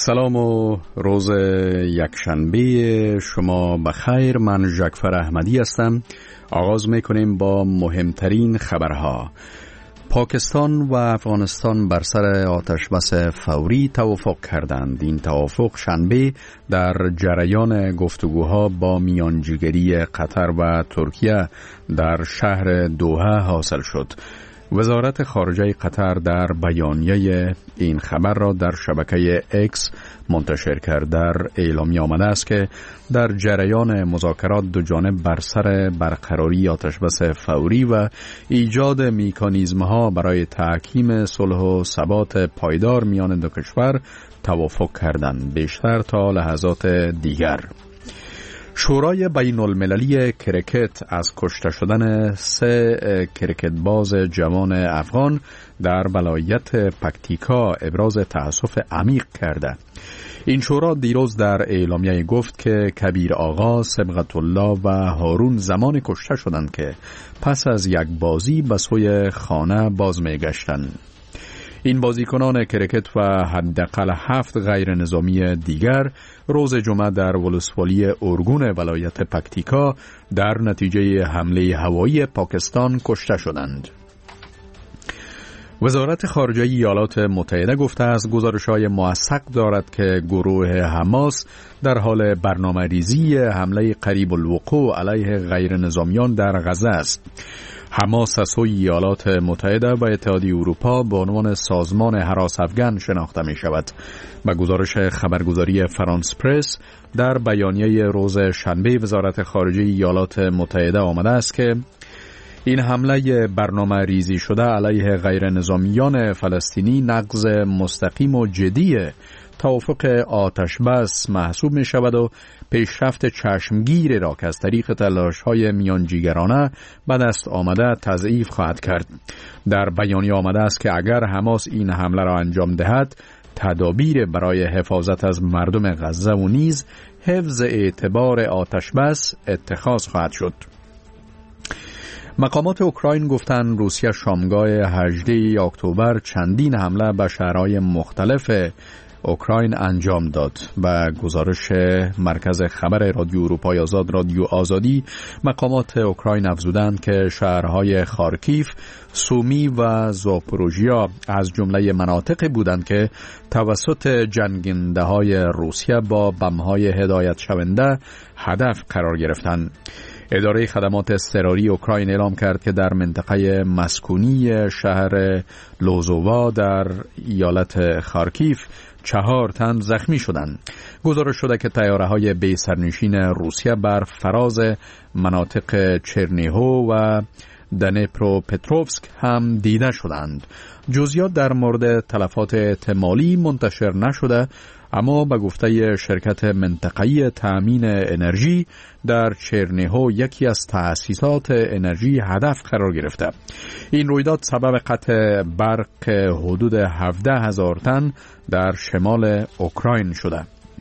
سلام و روز یکشنبه شما بخیر. من ژکفر احمدی هستم. آغاز میکنیم با مهمترین خبرها. پاکستان و افغانستان بر سر آتشبس فوری توافق کردند. این توافق شنبه در جریان گفتگوها با میانجیگری قطر و ترکیه در شهر دوحه حاصل شد. وزارت خارجه قطر در بیانیه این خبر را در شبکه اکس منتشر کرد. در اعلامیه آمده است که در جریان مذاکرات دو جانب بر سر برقراری آتشبس فوری و ایجاد مکانیزم‌ها برای تحکیم صلح و ثبات پایدار میان دو کشور توافق کردند. بیشتر تا لحظات دیگر. شورای بین المللی کرکت از کشته شدن 3 کرکتباز جوان افغان در ولایت پکتیکا ابراز تأسف عمیق کرده. این شورا دیروز در اعلامیه گفت که کبیر آقا، صبغت الله و هارون زمان کشته شدند که پس از یک بازی به سوی خانه باز می گشتند. این بازیکنان کرکت و حداقل 7 غیر نظامی دیگر روز جمعه در ولسوالی اورگون ولایت پکتیکا در نتیجه حمله هوایی پاکستان کشته شدند. وزارت خارجه ایالات متحده گفته است گزارش‌های موثق دارد که گروه حماس در حال برنامه‌ریزی حمله قریب الوقوع علیه غیر نظامیان در غزه است. حماس از سوی ایالات متحده و اتحادیه اروپا به عنوان سازمان هراس افغان شناخته می شود. به گزارش خبرگزاری فرانس پرس در بیانیه روز شنبه وزارت خارجه ایالات متحده آمده است که این حمله برنامه ریزی شده علیه غیر نظامیان فلسطینی نقض مستقیم و جدی توافق آتشبس محسوب می شود و پیشرفت چشمگیر را که از طریق تلاش‌های میانجیگرانه به دست آمده تضعیف خواهد کرد. در بیانیه آمده است که اگر حماس این حمله را انجام دهد، تدابیر برای حفاظت از مردم غزه و نیز حفظ اعتبار آتشبس اتخاذ خواهد شد. مقامات اوکراین گفتند روسیه شامگاه 18 اکتبر چندین حمله به شهرهای مختلف اوکراین انجام داد. و گزارش مرکز خبر رادیو اروپای آزاد رادیو آزادی، مقامات اوکراین افزودند که شهرهای خارکیف، سومی و زاپوروژیا از جمله مناطقی بودند که توسط جنگنده‌های روسیه با بمب‌های هدایت شونده هدف قرار گرفتند. اداره خدمات اضطراری اوکراین اعلام کرد که در منطقه مسکونی شهر لوزووا در ایالت خارکیف 4 تن زخمی شدند. گزارش شده که طیاره‌های بی سرنشین روسیه بر فراز مناطق چرنیهو و دنیپروپتروفسک هم دیده شدند. جزئیات در مورد تلفات احتمالی منتشر نشده، اما به گفته شرکت منطقه‌ای تأمین انرژی در چرنیهو یکی از تأسیسات انرژی هدف قرار گرفته. این رویداد سبب قطع برق حدود 17,000 تن در شمال اوکراین شده.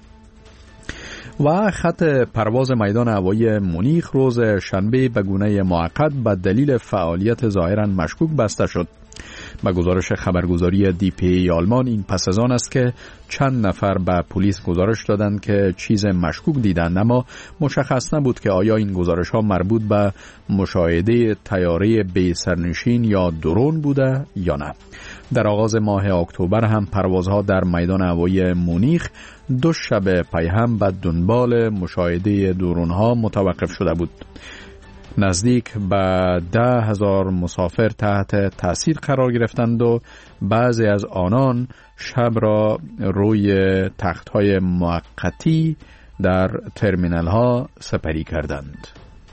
و خط پرواز میدان هوایی مونیخ روز شنبه به گونه موقت به دلیل فعالیت ظاهراً مشکوک بسته شد. به گزارش خبرگزاری DPA آلمان، این پس از آن است که چند نفر به پلیس گزارش دادند که چیز مشکوک دیدند، اما مشخص نبود که آیا این گزارش ها مربوط به مشاهده طیاره بی سرنشین یا درون بوده یا نه. در آغاز ماه اکتبر هم پروازها در میدان هوایی مونیخ 2 شب پی هم به دنبال مشاهده درونها متوقف شده بود. نزدیک به 10,000 مسافر تحت تاثیر قرار گرفتند و بعضی از آنان شب را روی تخت‌های موقتی در ترمینال‌ها سپری کردند.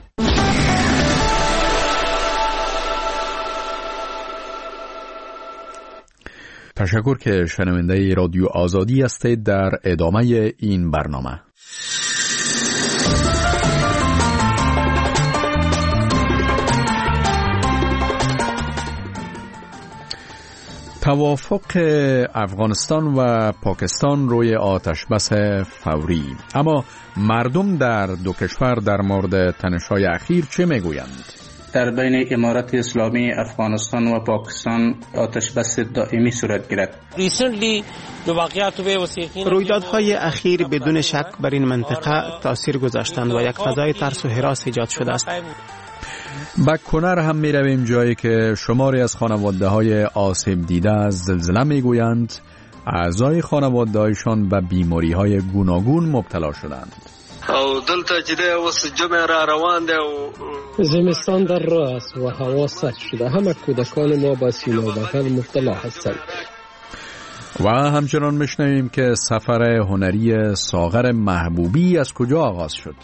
تشکر که شنونده رادیو آزادی هستید. در ادامه این برنامه توافق افغانستان و پاکستان روی آتشبس فوری. اما مردم در دو کشور در مورد تنش‌های اخیر چه میگویند؟ در بین امارت اسلامی افغانستان و پاکستان آتش بس دائمی صورت گرفت. رویدادهای اخیر بدون شک بر این منطقه تاثیر گذاشتند و یک فضای ترس و هراس ایجاد شده است. به کنر هم می رویم، جایی که شماری از خانواده های آسیب دیده از زلزله می گویند اعضای خانواده هایشان به بیماری های گوناگون مبتلا شدند. او دلته چې ده اوس جمع را روان ده و زمستان در راه است و هوا سرد شده. همه کودکان ما با سینه و بغل مبتلا هستند. و همچنان میشنویم که سفر هنری ساغر محبوبی از کجا آغاز شد.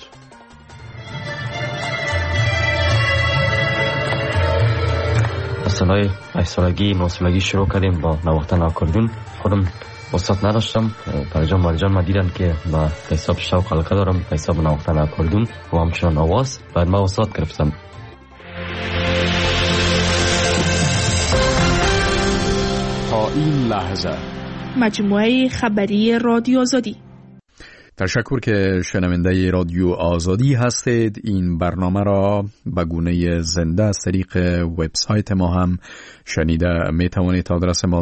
سالهای 8 سالگی 9 سالگی شروع کردیم با نواختن آکوردون. خودم استاد نداشتم، پرجان مالجان ما دیدن که با حساب شوق علاقه دارم به حساب نواختن آکوردون و همچنان آواز. بعد ما استاد گرفتم. تا این لحظه مجموعه خبری رادیو آزادی. تشکر که شنونده رادیو آزادی هستید. این برنامه را به گونه زنده از طریق وبسایت ما هم شنیده می توانید. آدرس ما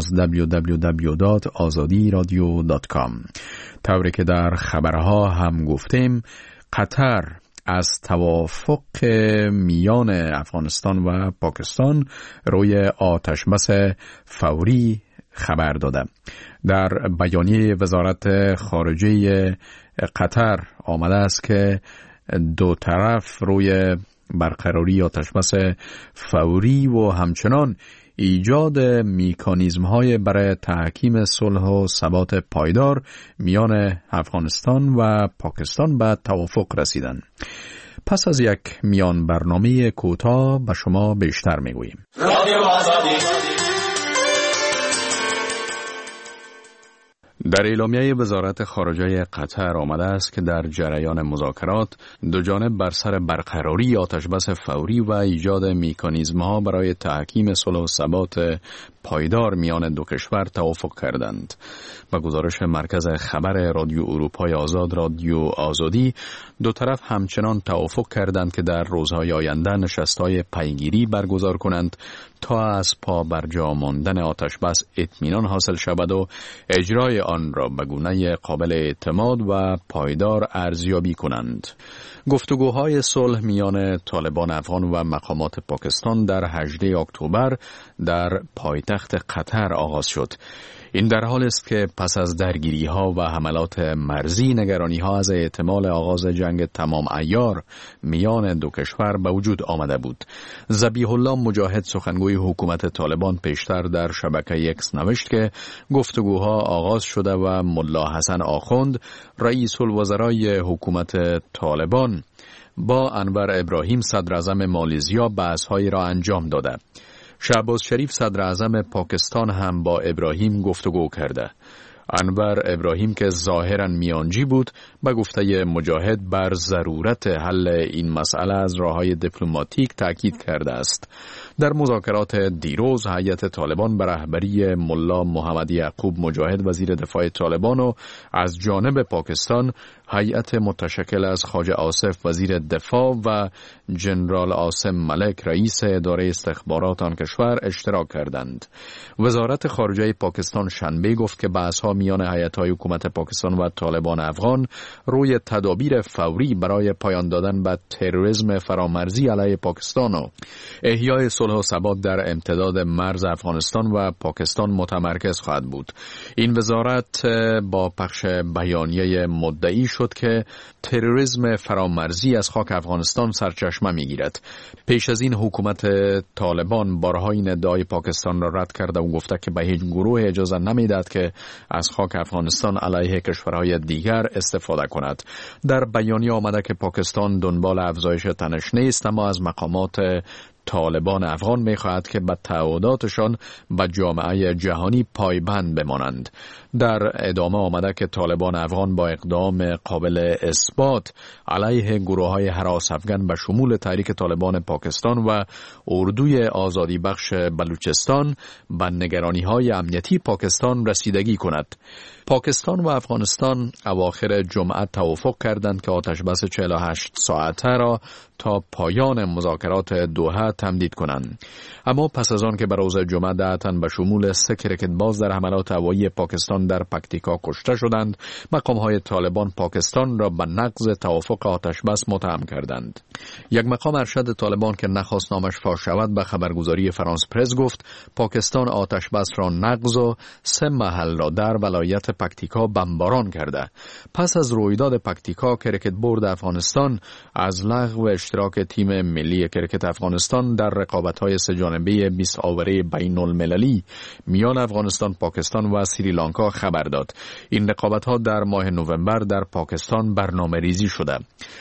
www.azadiradio.com. طوری که در خبرها هم گفتیم، قطر از توافق میان افغانستان و پاکستان روی آتشبس فوری خبر داده. در بیانیه وزارت خارجه قطر آمده است که دو طرف روی برقراری آتشبس فوری و همچنان ایجاد میکانیزم‌های برای تحکیم صلح و ثبات پایدار میان افغانستان و پاکستان به توافق رسیدند. پس از یک میان برنامه کوتاه به شما بیشتر میگوییم. در اعلامیه وزارت خارجه قطر آمده است که در جریان مذاکرات دو جانب بر سر برقراری آتشبس فوری و ایجاد میکانیزم‌ها برای تحکیم صلح و ثبات پایدار میان دو کشور توافق کردند. با گزارش مرکز خبر رادیو اروپای آزاد رادیو آزادی، دو طرف همچنان توافق کردند که در روزهای آینده نشست‌های پیگیری برگزار کنند تا از پا برجا ماندن آتشبس اطمینان حاصل شود و اجرای آن را به گونه قابل اعتماد و پایدار ارزیابی کنند. گفتگوهای صلح میان طالبان افغان و مقامات پاکستان در 18 اکتبر در پایتخت قطر آغاز شد. این در حال است که پس از درگیری‌ها و حملات مرزی، نگرانی‌ها از احتمال آغاز جنگ تمام عیار میان دو کشور به وجود آمده بود. ذبیح الله مجاهد، سخنگوی حکومت طالبان، پیشتر در شبکه اکس نوشت که گفتگوها آغاز شده و ملا حسن آخوند، رئیس الوزرای حکومت طالبان، با انور ابراهیم صدر اعظم مالزیا بحث‌هایی را انجام داده. شهباز شریف صدر اعظم پاکستان هم با ابراهیم گفتگو کرده. انور ابراهیم که ظاهراً میانجی بود، به گفته مجاهد بر ضرورت حل این مسئله از راه‌های دیپلماتیک تاکید کرده است. در مذاکرات دیروز، هیئت طالبان به رهبری ملا محمد یعقوب مجاهد وزیر دفاع طالبان و از جانب پاکستان هیئت متشکل از خواجه آصف وزیر دفاع و جنرال عاصم ملک رئیس اداره استخبارات آن کشور اشتراک کردند. وزارت خارجه پاکستان شنبه گفت که بحث‌ها میان هیئت‌های حکومت پاکستان و طالبان افغان روی تدابیر فوری برای پایان دادن به تروریسم فرامرزی علیه پاکستان و احیای صلح و ثبات در امتداد مرز افغانستان و پاکستان متمرکز خواهد بود. این وزارت با پخش بیانیه مدعی شد که تروریسم فرامرزی از خاک افغانستان سرچشمه میگیرد. پیش از این حکومت طالبان بارها این ادعای پاکستان را رد کرده و گفته که به هیچ گروه اجازه نمیدهد که از خاک افغانستان علیه کشورهای دیگر استفاده کند. در بیانیه آمده که پاکستان دنبال افزایش تنش نیست، اما از مقامات طالبان افغان می‌خواهد که به تعهداتشان به جامعه جهانی پایبند بمانند. در ادامه آمده که طالبان افغان با اقدام قابل اثبات علیه گروه‌های هراس افغان به شمول تحریک طالبان پاکستان و اردوی آزادی بخش بلوچستان به نگرانی‌های امنیتی پاکستان رسیدگی کند. پاکستان و افغانستان اواخر جمعه توافق کردند که آتشبس 48 ساعته را تا پایان مذاکرات دوحه تمدید کنند. اما پس از آن که به روز جمعه 10 تن به شمول 3 کرکتباز در حملات هوایی پاکستان در پکتیکا کشته شدند، مقام‌های طالبان پاکستان را به نقض توافق آتشبس متهم کردند. یک مقام ارشد طالبان که نخواست نامش فاش شود به خبرگزاری فرانس پرس گفت پاکستان آتشبس را نقض و 3 محل را در ولایت پکتیکا بمباران کرده. پس از رویداد پکتیکا، کرکت بورد افغانستان از لغو اشتراک تیم ملی کرکت افغانستان در رقابت‌های 3 جانبه 20 آوره بین المللی میان افغانستان، پاکستان و سریلانکا خبر داد. این رقابت‌ها در ماه نوامبر در پاکستان برنامه‌ریزی شده.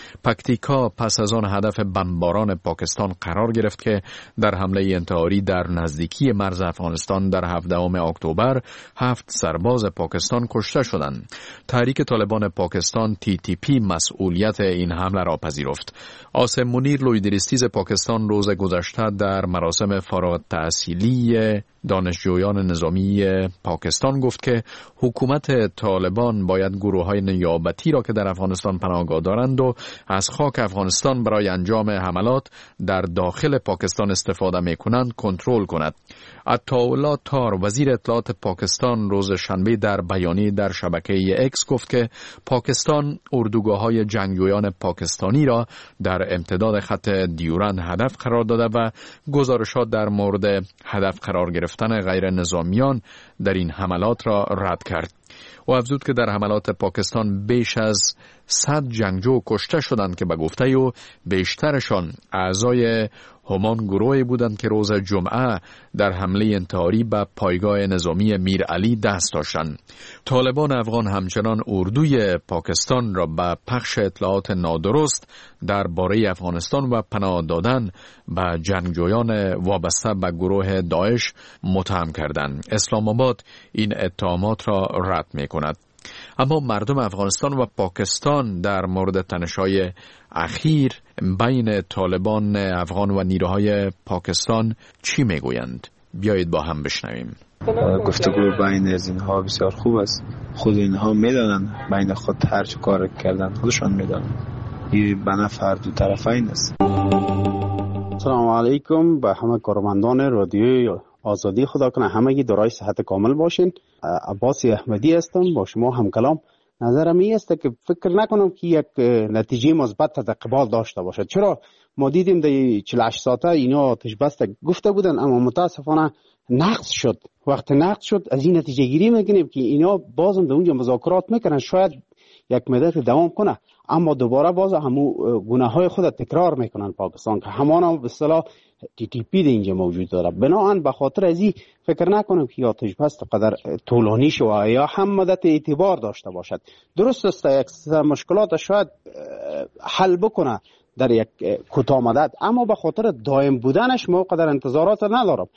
پکتیکا پس از آن هدف بمباران پاکستان قرار گرفت که در حمله انتحاری در نزدیکی مرز افغانستان در 17 اکتبر 7 سرباز پاکستان کشته شدند. تحریک طالبان پاکستان TTP مسئولیت این حمله را پذیرفت. آسم منیر لویدریستیز پاکستان روز گذشته در مراسم فارغ التحصیلی دانشجویان نظامی پاکستان گفت که حکومت طالبان باید گروه‌های نیابتی را که در افغانستان پناهگاه دارند و از خاک افغانستان برای انجام حملات در داخل پاکستان استفاده می‌کنند کنترل کند. عطاالله تار وزیر اطلاعات پاکستان روز شنبه در بیانیه در شبکه اکس گفت که پاکستان اردوگاه‌های جنگجویان پاکستانی را در امتداد خط دیورند هدف قرار داده و گزارشات در مورد هدف قرار گرفتن غیر نظامیان در این حملات را رد کرد. و افزود که در حملات پاکستان بیش از 100 جنگجو کشته شدند که به گفته او بیشترشان اعضای همان گروهی بودند که روز جمعه در حمله انتحاری به پایگاه نظامی میر علی دست داشتند. طالبان افغان همچنان اردوی پاکستان را به پخش اطلاعات نادرست درباره افغانستان و پناه دادن به جنگجویان وابسته به گروه داعش متهم کردند. اسلام آباد این اتهامات را رد می‌کند. اما مردم افغانستان و پاکستان در مورد تنش‌های اخیر بین طالبان افغان و نیروهای پاکستان چی میگویند؟ بیایید با هم بشنویم. گفتگو بین از اینها بسیار خوب است. خود اینها میدانند بین خود هر چه کار کردن خودشان میدانند. این به نفع دو طرفین است. سلام علیکم به همه کارمندان رادیوی آزادی. خدا کنه همگی دارای صحت کامل باشین. عباس احمدی هستم با شما هم کلام. نظرم این است که فکر نکنم که یک نتیجه مثبت از اقبال داشته باشد. چرا ما دیدیم در 48 ساعته اینا آتش بس گفته بودن اما متاسفانه نقض شد. وقتی نقض شد از این نتیجه گیری میکنیم که اینا بازم در اونجا مذاکرات میکنن، شاید یک مدت دوام کنه اما دوباره باز همو گناه های خود تکرار میکنن پاکستان که همان به اصطلاح TTP در اینجا موجود داره. بنابراین به خاطر از این فکر نکنم که آتش بس قدر طولانی شود یا هم مدت اعتبار داشته باشد. درست است یک مشکلات شاید حل بکنه در یک کوتاه مدت اما به خاطر دائم بودنش ما قدر انتظارات ندارم.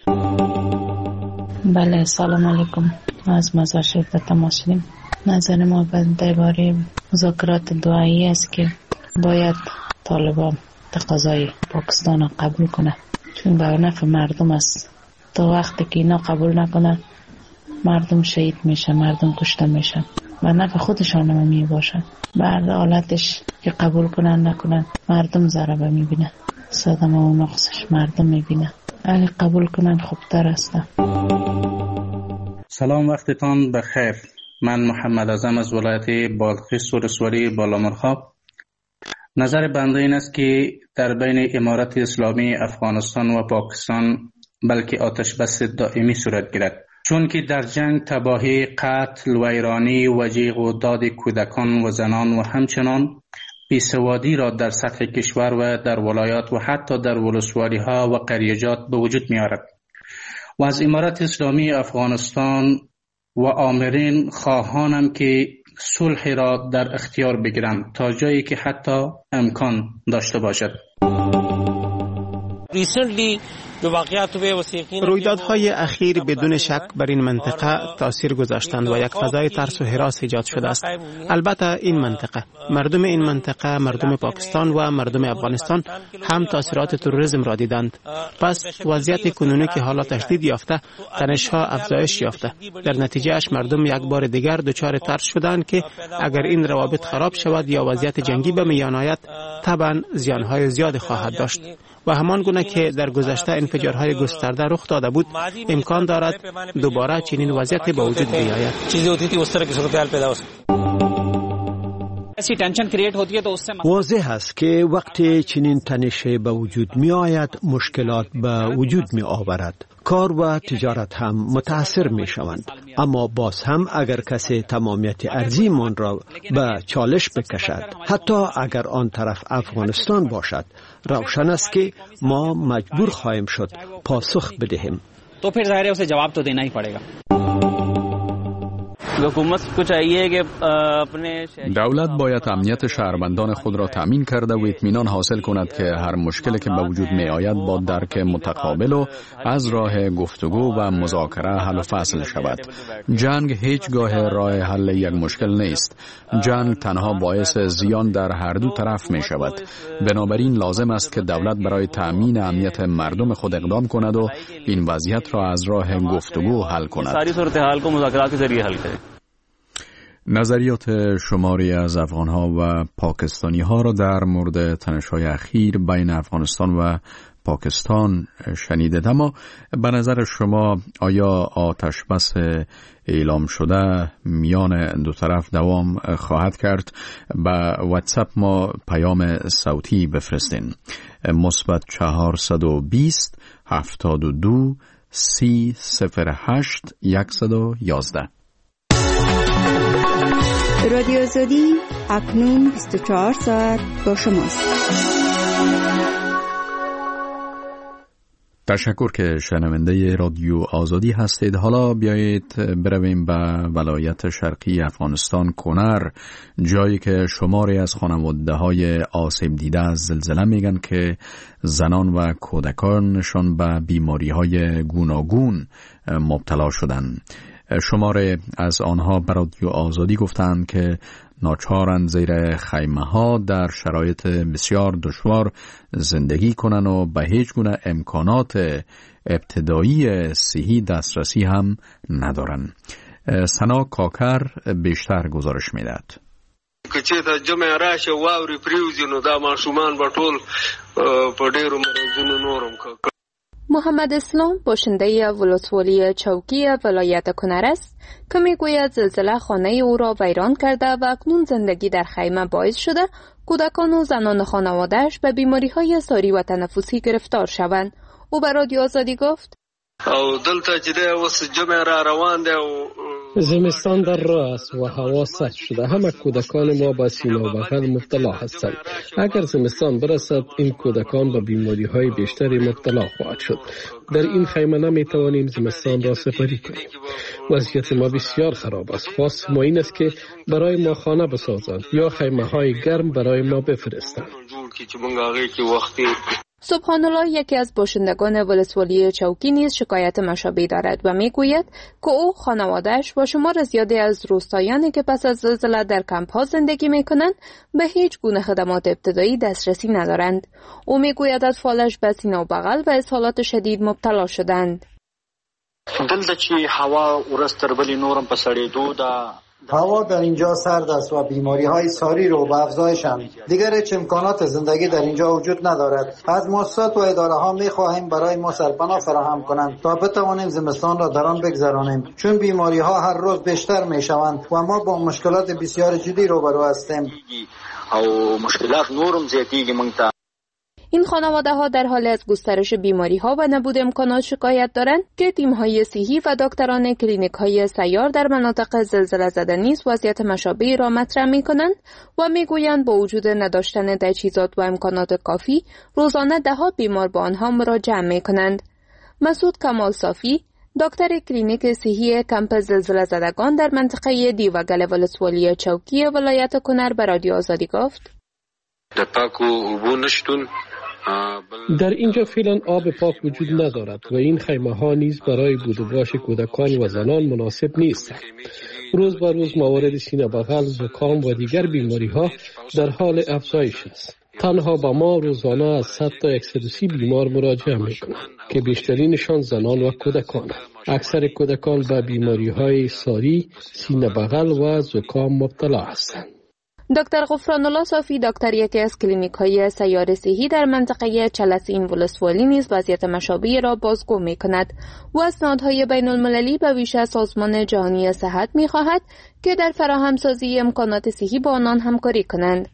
بله سلام علیکم، از مزار شریف تماس شدیم. نظر ما درباره مذاکرات دوحه‌ای است که باید طالبان تقاضای پاکستان را قبول کنه، چون به نفع مردم است. تا وقتی که اینا قبول نکنه مردم شهید میشه، مردم کشته میشن، به نفع خودشان هم میباشن. بعد حالتش که قبول کنن نکنن مردم ضربه میبینه، صدمه و نقصش مردم میبینه. اگه قبول کنن خوبتر است. سلام، وقتتان بخیر. من محمد اعظم از ولایت بادغیس ولسوالی بالامرغاب. نظر بنده این است که در بین امارت اسلامی افغانستان و پاکستان بلکه آتش بس دائمی صورت گیرد، چون که در جنگ تباهی، قتل، ویرانی و جیغ و داد کودکان و زنان و همچنان بیسوادی را در سطح کشور و در ولایات و حتی در ولسوالی ها و قریجات به وجود می آورد. و از امارت اسلامی افغانستان و آمرین خواهانم که صلح را در اختیار بگیرند تا جایی که حتی امکان داشته باشد. رویدادهای اخیر بدون شک بر این منطقه تاثیر گذاشتند و یک فضای ترس و هراس ایجاد شده است. البته این منطقه، مردم این منطقه، مردم پاکستان و مردم افغانستان هم تاثیرات تروریسم را دیدند. پس وضعیت کنونی که حالا تشدید یافته، تنش‌ها افزایش یافته. در نتیجه اش مردم یک بار دیگر دچار ترس شدند که اگر این روابط خراب شود یا وضعیت جنگی به میان آید، طبعا زیان‌های زیاد خواهد داشت. و همان گونه که در گذشته انفجارهای گسترده رخ داده بود، امکان دارد دوباره چنین وضعیت به وجود بیاید. واضح است که وقتی چنین تنشی به وجود می آید مشکلات به وجود می آورد. کار و تجارت هم متاثر می شوند. اما باز هم اگر کسی تمامیت ارضی من را به چالش بکشد، حتی اگر آن طرف افغانستان باشد، روشن است که ما مجبور خواهیم شد پاسخ بدهیم. تو پھر ظاهر ہے اسے جواب تو دینا ہی پڑے گا. دولت باید امنیت شهروندان خود را تأمین کرده و اطمینان حاصل کند که هر مشکلی که به وجود می آید با درک متقابل و از راه گفتگو و مذاکره حل و فصل شود. جنگ هیچگاه راه حل یک مشکل نیست. جنگ تنها باعث زیان در هر دو طرف می شود. بنابراین لازم است که دولت برای تأمین امنیت مردم خود اقدام کند و این وضعیت را از راه گفتگو حل کند. نظریات شماری از افغان‌ها و پاکستانی‌ها را در مورد تنش‌های اخیر بین افغانستان و پاکستان شنیدید، اما به نظر شما آیا آتش بس اعلام شده میان دو طرف دوام خواهد کرد؟ به واتساپ ما پیام صوتی بفرستین. +420 72 308 111. رادیو آزادی اکنون 24 ساعت با شماست. تشکر که شنونده رادیو آزادی هستید. حالا بیایید برویم به ولایت شرقی افغانستان، کنر، جایی که شماری از خانواده‌های آسیب دیده از زلزله میگن که زنان و کودکانشان به بیماری‌های گوناگون مبتلا شدند. شماره از آنها به رادیو آزادی گفتند که ناچارند زیر خیمه ها در شرایط بسیار دشوار زندگی کنند و به هیچ گونه امکانات ابتدایی صحی دسترسی هم ندارند. سنا کاکر بیشتر گزارش میدهد. که چېرته جمع راشه واوري پریوزي نو دا ماشومان به ټول په ډېرو مرضونو نورم محمد اسلام باشنده ولسوالی چوکی ولایت کنر است که میگوید زلزله خانه او را ویران کرده و اکنون زندگی در خیمه باعث شده کودکان و زنان خانواده‌اش به بیماری‌های ساری و تنفسی گرفتار شوند. او به رادیو آزادی گفت: او دلته چې دی اوس جمع را روان دی او زمستان در راه است و هوا سرد شده. همه کودکان ما به سینه و بغل مبتلا هستند. اگر زمستان برسد این کودکان به بیماری‌های بیشتری مبتلا خواهد شد. در این خیمه نمی‌توانیم زمستان را سپری کنیم. وضعیت ما بسیار خراب است. خواست ما این است که برای ما خانه بسازند یا خیمه‌های گرم برای ما بفرستند. سبحان الله، یکی از باشندگان ولسوالی چوکی نیز شکایت مشابهی دارد و میگوید که او، خانواده‌اش و شمار زیادی از روستایانی که پس از زلزله در کمپ‌ها زندگی می‌کنند به هیچ گونه خدمات ابتدایی دسترسی ندارند. او میگوید اطفالش به سینه و بغل و اسهالات شدید مبتلا شدند. دلته چې هوا ورځ تر بلې نورم په سړېدو ده. هوا در اینجا سرد است و بیماری‌های ساری رو به افزایشند. دیگر هیچ امکانات زندگی در اینجا وجود ندارد. از مؤسسات و اداره‌ها می‌خواهیم برای ما سرپناه فراهم کنند تا بتوانیم زمستان را در آن بگذرانیم، چون بیماری‌ها هر روز بیشتر می‌شوند و ما با مشکلات بسیار جدی روبرو هستیم. او مشکلات نورم زیاتیږي موږ. این خانواده ها در حال از گسترش بیماری ها و نبود امکانات شکایت دارند که تیم های صحی و دکتران کلینیک های سیار در مناطق زلزله زده نیز وضعیت مشابهی را مطرح می کنند و می گویند با وجود نداشتن تجهیزات و امکانات کافی روزانه دهها بیمار با آنها مراجعه می کنند. مسعود کمال صافی، دکتر کلینیک صحی کمپ زلزله زدگان در منطقه دیوگل ولسوالی چوکی ولایت کنر به رادیو آزادی گفت: د پاکو اوبو نشتون در اینجا فعلا آب پاک وجود ندارد و این خیمه ها نیز برای بود و باش کودکان و زنان مناسب نیستند. روز به روز موارد سینه بغل، زکام و دیگر بیماری ها در حال افزایش است. تنها با ما روزانه از 100 تا 130 بیمار مراجعه میکنند که بیشترینشان زنان و کودکانند. اکثر کودکان به بیماری های ساری، سینه بغل و زکام مبتلا هستند. دکتر غفران‌الله صافی، دکتر یکی از کلینیک‌های سیار صحی در منطقه چلسین ولسوالی نیز وضعیت مشابه را بازگو می‌کند و از نهادهای بین‌المللی به ویژه سازمان جهانی صحت می‌خواهد که در فراهمسازی امکانات صحی با آنان همکاری کنند.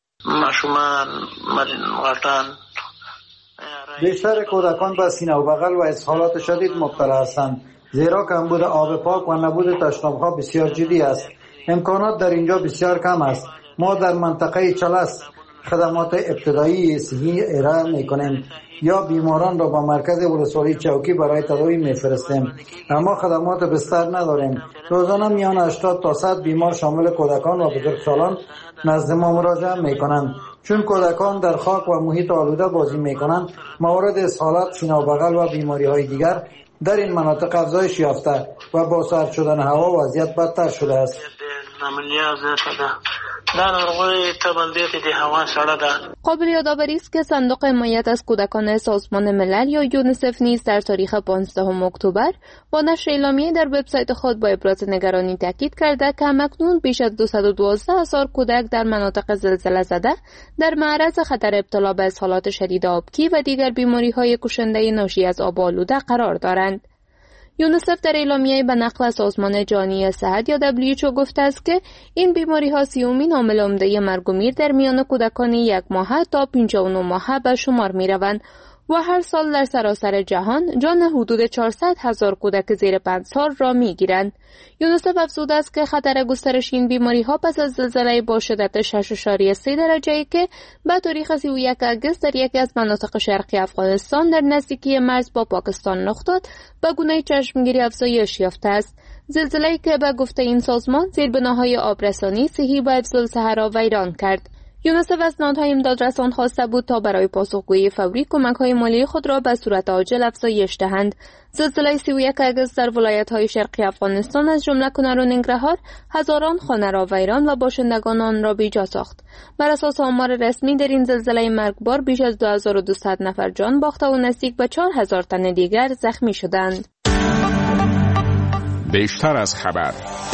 بیشتر کودکان به سینه و بغل و اسهالات شدید مبتلا هستند، زیرا کمبود آب پاک و نبود تشناب‌ها بسیار جدی است. امکانات در اینجا بسیار کم است. ما در منطقه چلس خدمات ابتدایی صحی ارائه می‌کنیم یا بیماران را به مرکز ولسوالی چوکی برای تداوی می‌فرستیم، اما خدمات بستر نداریم. روزانه میان 80 تا 100 بیمار شامل کودکان و بزرگسالان نزد ما مراجعه می‌کنند. چون کودکان در خاک و محیط آلوده بازی می‌کنند، موارد اسهالات، سینه و بغل و بیماری‌های دیگر در این مناطق افزایش یافته و با سرد شدن هوا وضعیت بدتر شده است. قابل یادآوری است که صندوق حمایت از کودکان سازمان ملل یا یونیسف نیز در تاریخ 15 اکتبر با نشر اعلامیه در وبسایت خود با ابراز نگرانی تاکید کرده که همکنون بیش از 212,000 کودک در مناطق زلزله زده در معرض خطر ابتلا به اسهالات شدید آبکی و دیگر بیماری‌های کشنده ناشی از آب آلوده قرار دارند. یونیسف در اعلامیه به نقل سازمان جهانی صحت یا WHO گفته است که این بیماری‌ها 30مین عامل عمده مرگ و میر در میان کودکان 1 ماهه تا 59 ماهه به شمار می‌روند و هر سال در سراسر جهان جان حدود 400,000 کودک زیر 5 سال را می‌گیرند. یونیسف افزوده است که خطر گسترش این بیماری‌ها پس از زلزله با شدت 6.3 درجه‌ای که به تاریخ 31 اگست در یکی از مناطق شرقی افغانستان در نزدیکی مرز با پاکستان رخ داد، به گونه چشمگیری افزایش یافته است. زلزله‌ای که به گفته این سازمان زیربناهای آبرسانی، صحی و حفظ الصحه را ویران کرد. یونیسف از نهادهای امدادرسان خواسته بود تا برای پاسخگویی فوری کمک‌های مالی خود را به صورت عاجل افزایش دهند. زلزله 31 اگست در ولایت‌های شرقی افغانستان از جمله کنر و ننگرهار هزاران خانه را ویران و باشندگان آن را بی‌جا ساخت. بر اساس آمار رسمی در این زلزله مرگبار بیش از 2200 نفر جان باخته و نزدیک به 4000 تن دیگر زخمی شدند. بیشتر از خبر.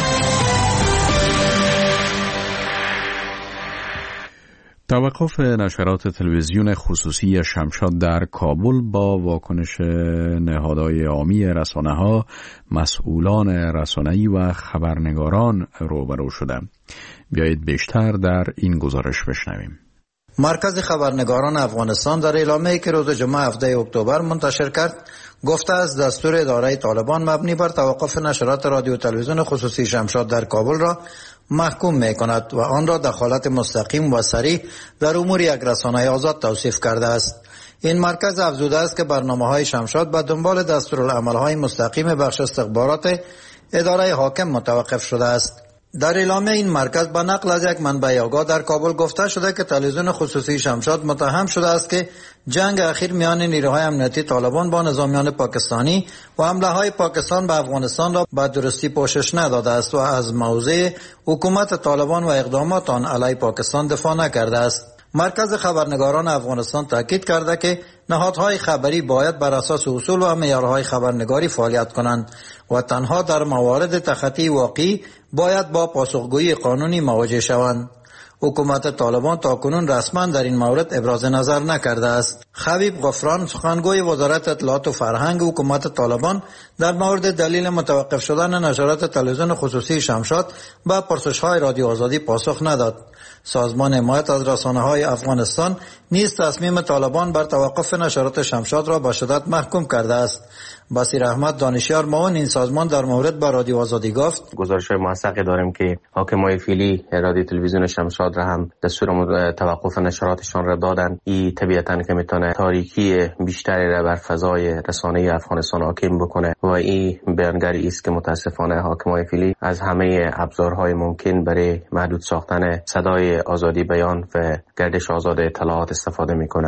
توقف نشرات تلویزیون خصوصی شمشاد در کابل با واکنش نهادهای عامی رسانه‌ها، مسئولان رسانه‌ای و خبرنگاران روبرو شده. بیایید بیشتر در این گزارش بشنویم. مرکز خبرنگاران افغانستان در اعلامیه‌ای که روز جمعه 17 اکتبر منتشر کرد گفته است دستور اداره طالبان مبنی بر توقف نشرات رادیو و تلویزیون خصوصی شمشاد در کابل را محکوم می کند و آن را دخالت مستقیم و صریح در امور یک رسانه آزاد توصیف کرده است. این مرکز افزوده است که برنامه‌های شمشاد به دنبال دستورالعمل‌های مستقیم بخش استخبارات اداره حاکم متوقف شده است. در اعلامیه این مرکز به نقل از یک منبع آگاه در کابل گفته شده که تلویزیون خصوصی شمشاد متهم شده است که جنگ اخیر میان نیروهای امنیتی طالبان با نظامیان پاکستانی و حمله های پاکستان به افغانستان را به درستی پوشش نداده است و از موضع حکومت طالبان و اقدامات آن علیه پاکستان دفاع نکرده است. مرکز خبرنگاران افغانستان تاکید کرده که نهادهای خبری باید بر اساس اصول و معیارهای خبرنگاری فعالیت کنند و تنها در موارد تخطی واقعی باید با پاسخگویی قانونی مواجه شوند. حکومت طالبان تاکنون رسما در این مورد ابراز نظر نکرده است. خبیب غفران، سخنگوی وزارت اطلاعات و فرهنگ حکومت طالبان، در مورد دلیل متوقف شدن نشرات تلویزیون خصوصی شمشاد به پرسش‌های رادیو آزادی پاسخ نداد. سازمان حمایت از رسانه‌های افغانستان نیز تصمیم طالبان بر توقف نشرات شمشاد را به شدت محکوم کرده است. بصیر احمد دانشیار معاون این سازمان در مورد با رادیو آزادی گفت: گزارش‌های موثقی داریم که حاکمای فعلی رادیو تلویزیون شمشاد را هم دستور توقف نشراتشان را دادن. این طبیعتاً که میتونه تاریکی بیشتری را بر فضای رسانه‌ای افغانستان حاکم بکنه و این بیانگری است که متاسفانه حاکمای فعلی از همه ابزارهای ممکن برای محدود ساختن صدای آزادی بیان و گردش آزاد اطلاعات استفاده میکنند.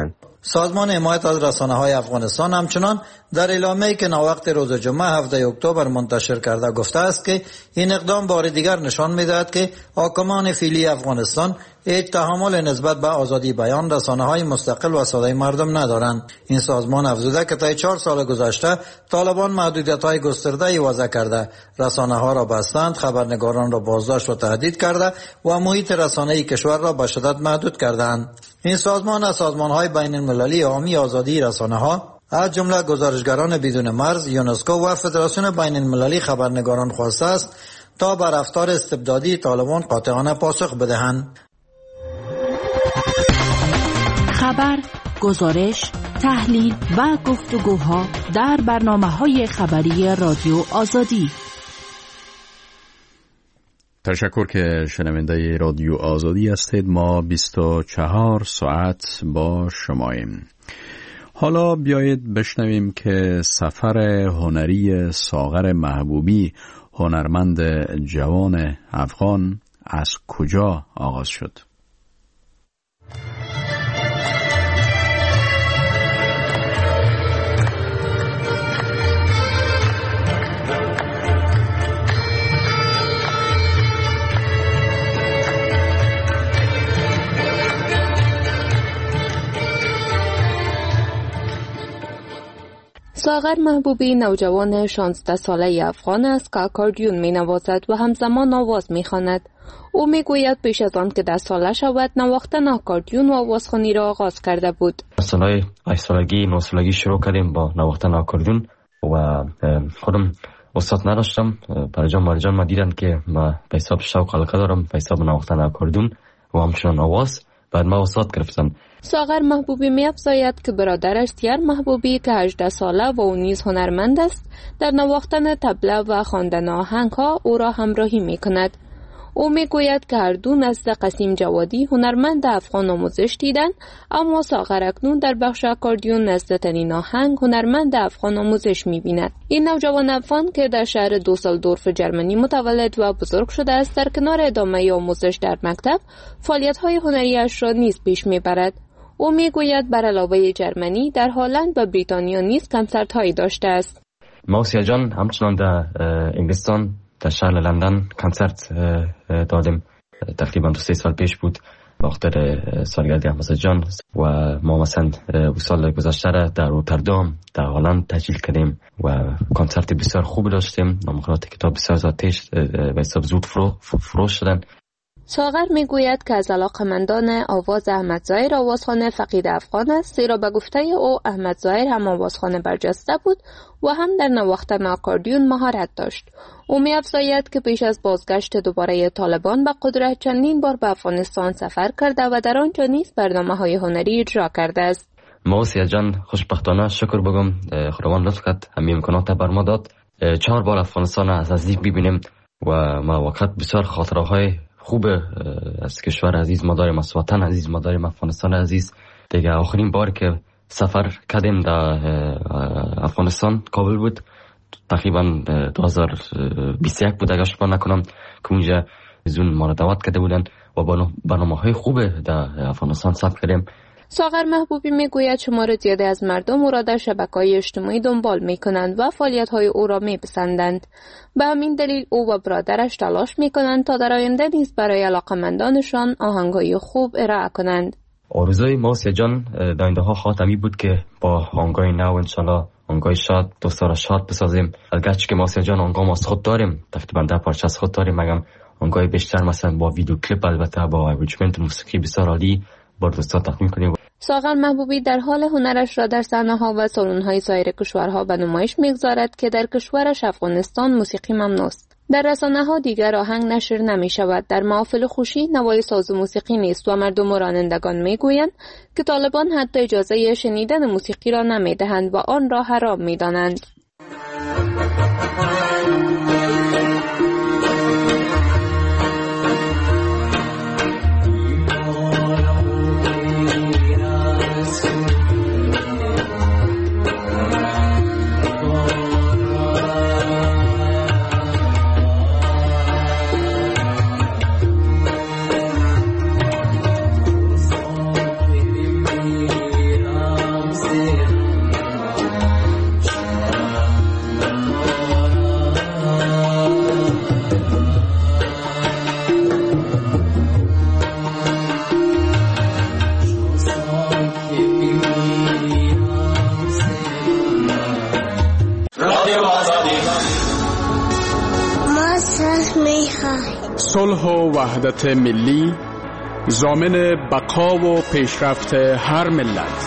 سازمان حمایت از رسانه‌های افغانستان همچنان در اعلامیه‌ای که ناوقت روز جمعه 17 اکتبر منتشر کرده گفته است که این اقدام بار دیگر نشان می‌دهد که حاکمان فعلی افغانستان هیچ تحمل نسبت به آزادی بیان، رسانه‌های مستقل و صدای مردم ندارند. این سازمان افزوده که طی 4 سال گذشته طالبان محدودیت‌های گسترده‌ای وضع کرده، رسانه‌ها را بستند، خبرنگاران را بازداشت و تهدید کرده و محیط رسانه‌ای کشور را به شدت محدود کردند. این سازمان از سازمان‌های بین‌المللی حامی آزادی رسانه‌ها از جمله گزارشگران بدون مرز، یونسکو و فدراسیون بین‌المللی خبرنگاران خواسته است تا بر رفتار استبدادی طالبان قاطعانه پاسخ بدهند. خبر، گزارش، تحلیل و گفتگوها در برنامه‌های خبری رادیو آزادی. تشکر که شنونده رادیو آزادی هستید. ما 24 ساعت با شماییم. حالا بیایید بشنویم که سفر هنری ساغر محبوبی، هنرمند جوان افغان، از کجا آغاز شد. ساغر محبوبی نوجوان 16 ساله افغان است که آکاردیون می نوازد و همزمان آواز می خواند. او می گوید پیش از آن که 10 ساله شود نواختن آکاردیون و آوازخوانی را آغاز کرده بود. سالهای 8 سالگی 9 سالگی شروع کردیم با نواختن آکاردیون و خودم استاد نداشتم. پرجان مرجان ما دیدن که ما به حساب شوق علاقه دارم به حساب نواختن آکاردیون و همچنان آواز، بعد ما استاد گرفتم. ساغر محبوبی می افزاید که برادرش سیار محبوبی که 18 ساله و او نیز هنرمند است در نواختن طبله و خواندن آهنگ‌ها او را همراهی می کند. او می گوید که هر دو نزد قسیم جوادی هنرمند افغان آموزش دیدن، اما ساغر اکنون در بخش آکاردیون نزد تنین آهنگ هنرمند افغان آموزش می بیند. این نوجوان افغان که در شهر دوسلدورف جرمنی متولد و بزرگ شده است، در کنار ادامه آموزش در مکتب فعالیت‌های هنری‌اش را نیز پیش می برد. او می گوید بر علاوه جرمنی در هلند و بریتانیا نیز کنسرت‌هایی داشته است. موسیا جان همچنان در انگلستان در شهر لندن کنسرت دادیم. تقریبا 2-3 سال پیش بود وقت سالگرد موسیا جان و ما مثلا سال گذشته در روتردام در هلند تجلیل کردیم و کنسرت بسیار خوب داشتیم. نامخورات کتاب بسیار زیادش به حساب زود فروش شدن. ساغر می گوید که از علاقمندان آواز احمد ظاهر آوازخوان فقید افغان است، زیرا به گفته او احمد ظاهر هم آوازخوان برجسته بود و هم در نواختن آکاردیون مهارت داشت. او می افزاید که پیش از بازگشت دوباره طالبان به قدرت چندین بار به افغانستان سفر کرده و در آنجا نیز برنامه‌های هنری اجرا کرده است. موسیا جان خوشبختانه شکر بگم خداوند لطف کرد همین امکانات بر ما داد 4 بار افغانستان از نزدیک ببینیم و ما وقت بسیار خاطره‌های خوب از کشور عزیز ما داریم، از وطن عزیز ما داریم، افغانستان عزیز. دیگه آخرین بار که سفر کردیم در افغانستان کابل بود، تقریبا 2021 بود اگر اشتباه نکنم، که اونجا زون ما را دعوت کرده بودن و برنامه‌های خوب در افغانستان ثبت کردیم. ساغر محبوبی میگوید شمار زیادی از مردم او را در شبکه‌های اجتماعی دنبال می‌کنند و فعالیت‌های او را می‌پسندند. به همین دلیل او و برادرش تلاش می‌کنند تا در آینده نیز برای علاقه‌مندانشان آهنگ‌های خوب ارائه کنند. آرزوی موسیا جان در آینده‌ها خاتمی بود که با آهنگ‌های نو انشالله آهنگ‌های شاد دوستان شاد بسازیم. البته که موسیا جان آهنگام از خود داریم، تقریبا 10 پارچه از خود داریم، مگم آهنگ‌های بیشتر مثلا با ویدیو کلیپ البته با اریجمنت موسیقی بسیار عالی با دوستان تقدیم کنیم. ساغر محبوبی در حال هنرش را در صحنه‌ها و سالن‌های سایر کشورها به نمایش می‌گذارد که در کشورش افغانستان موسیقی ممنوع است. در رسانه‌ها دیگر آهنگ نشر نمی‌شود. در محافل خوشی نوای ساز موسیقی نیست و مردم و رانندگان می‌گویند که طالبان حتی اجازه شنیدن موسیقی را نمی‌دهند و آن را حرام می‌دانند. صلح و وحدت ملی، ضامن بقا و پیشرفت هر ملت.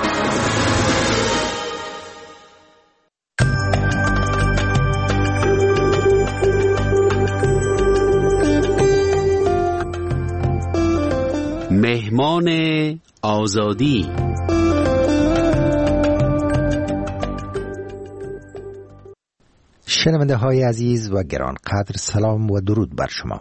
مهمان آزادی. شنونده های عزیز و گرانقدر، سلام و درود بر شما.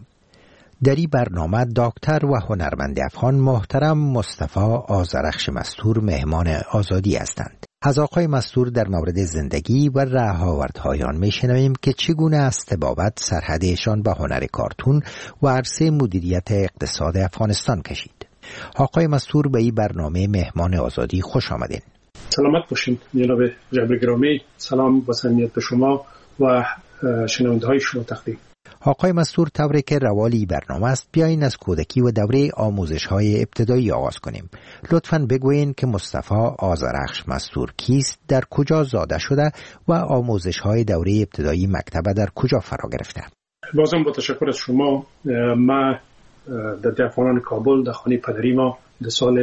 در این برنامه دکتر و هنرمند افغان محترم مصطفی آذرخش مستور مهمان آزادی هستند. از آقای مستور در مورد زندگی و رهاوردهای آن میشنویم که چگونه از طبابت سرحدشان به هنر کارتون و عرصه مدیریت اقتصاد افغانستان کشید. آقای مستور به این برنامه مهمان آزادی خوش آمدین. سلامت باشین جناب جبر گرامی. سلام و صمیمیت به شما و شنونده های شما تقدیم. آقای مستور، طوری که روالی برنامه است، بیاین از کودکی و دوره آموزش های ابتدایی آغاز کنیم. لطفاً بگوین که مصطفی آذرخش مستور کیست، در کجا زاده شده و آموزش های دوره ابتدایی مکتب در کجا فرا گرفته؟ بازم با تشکر از شما. ما در دهقانان کابل در خانه پدری ما در سال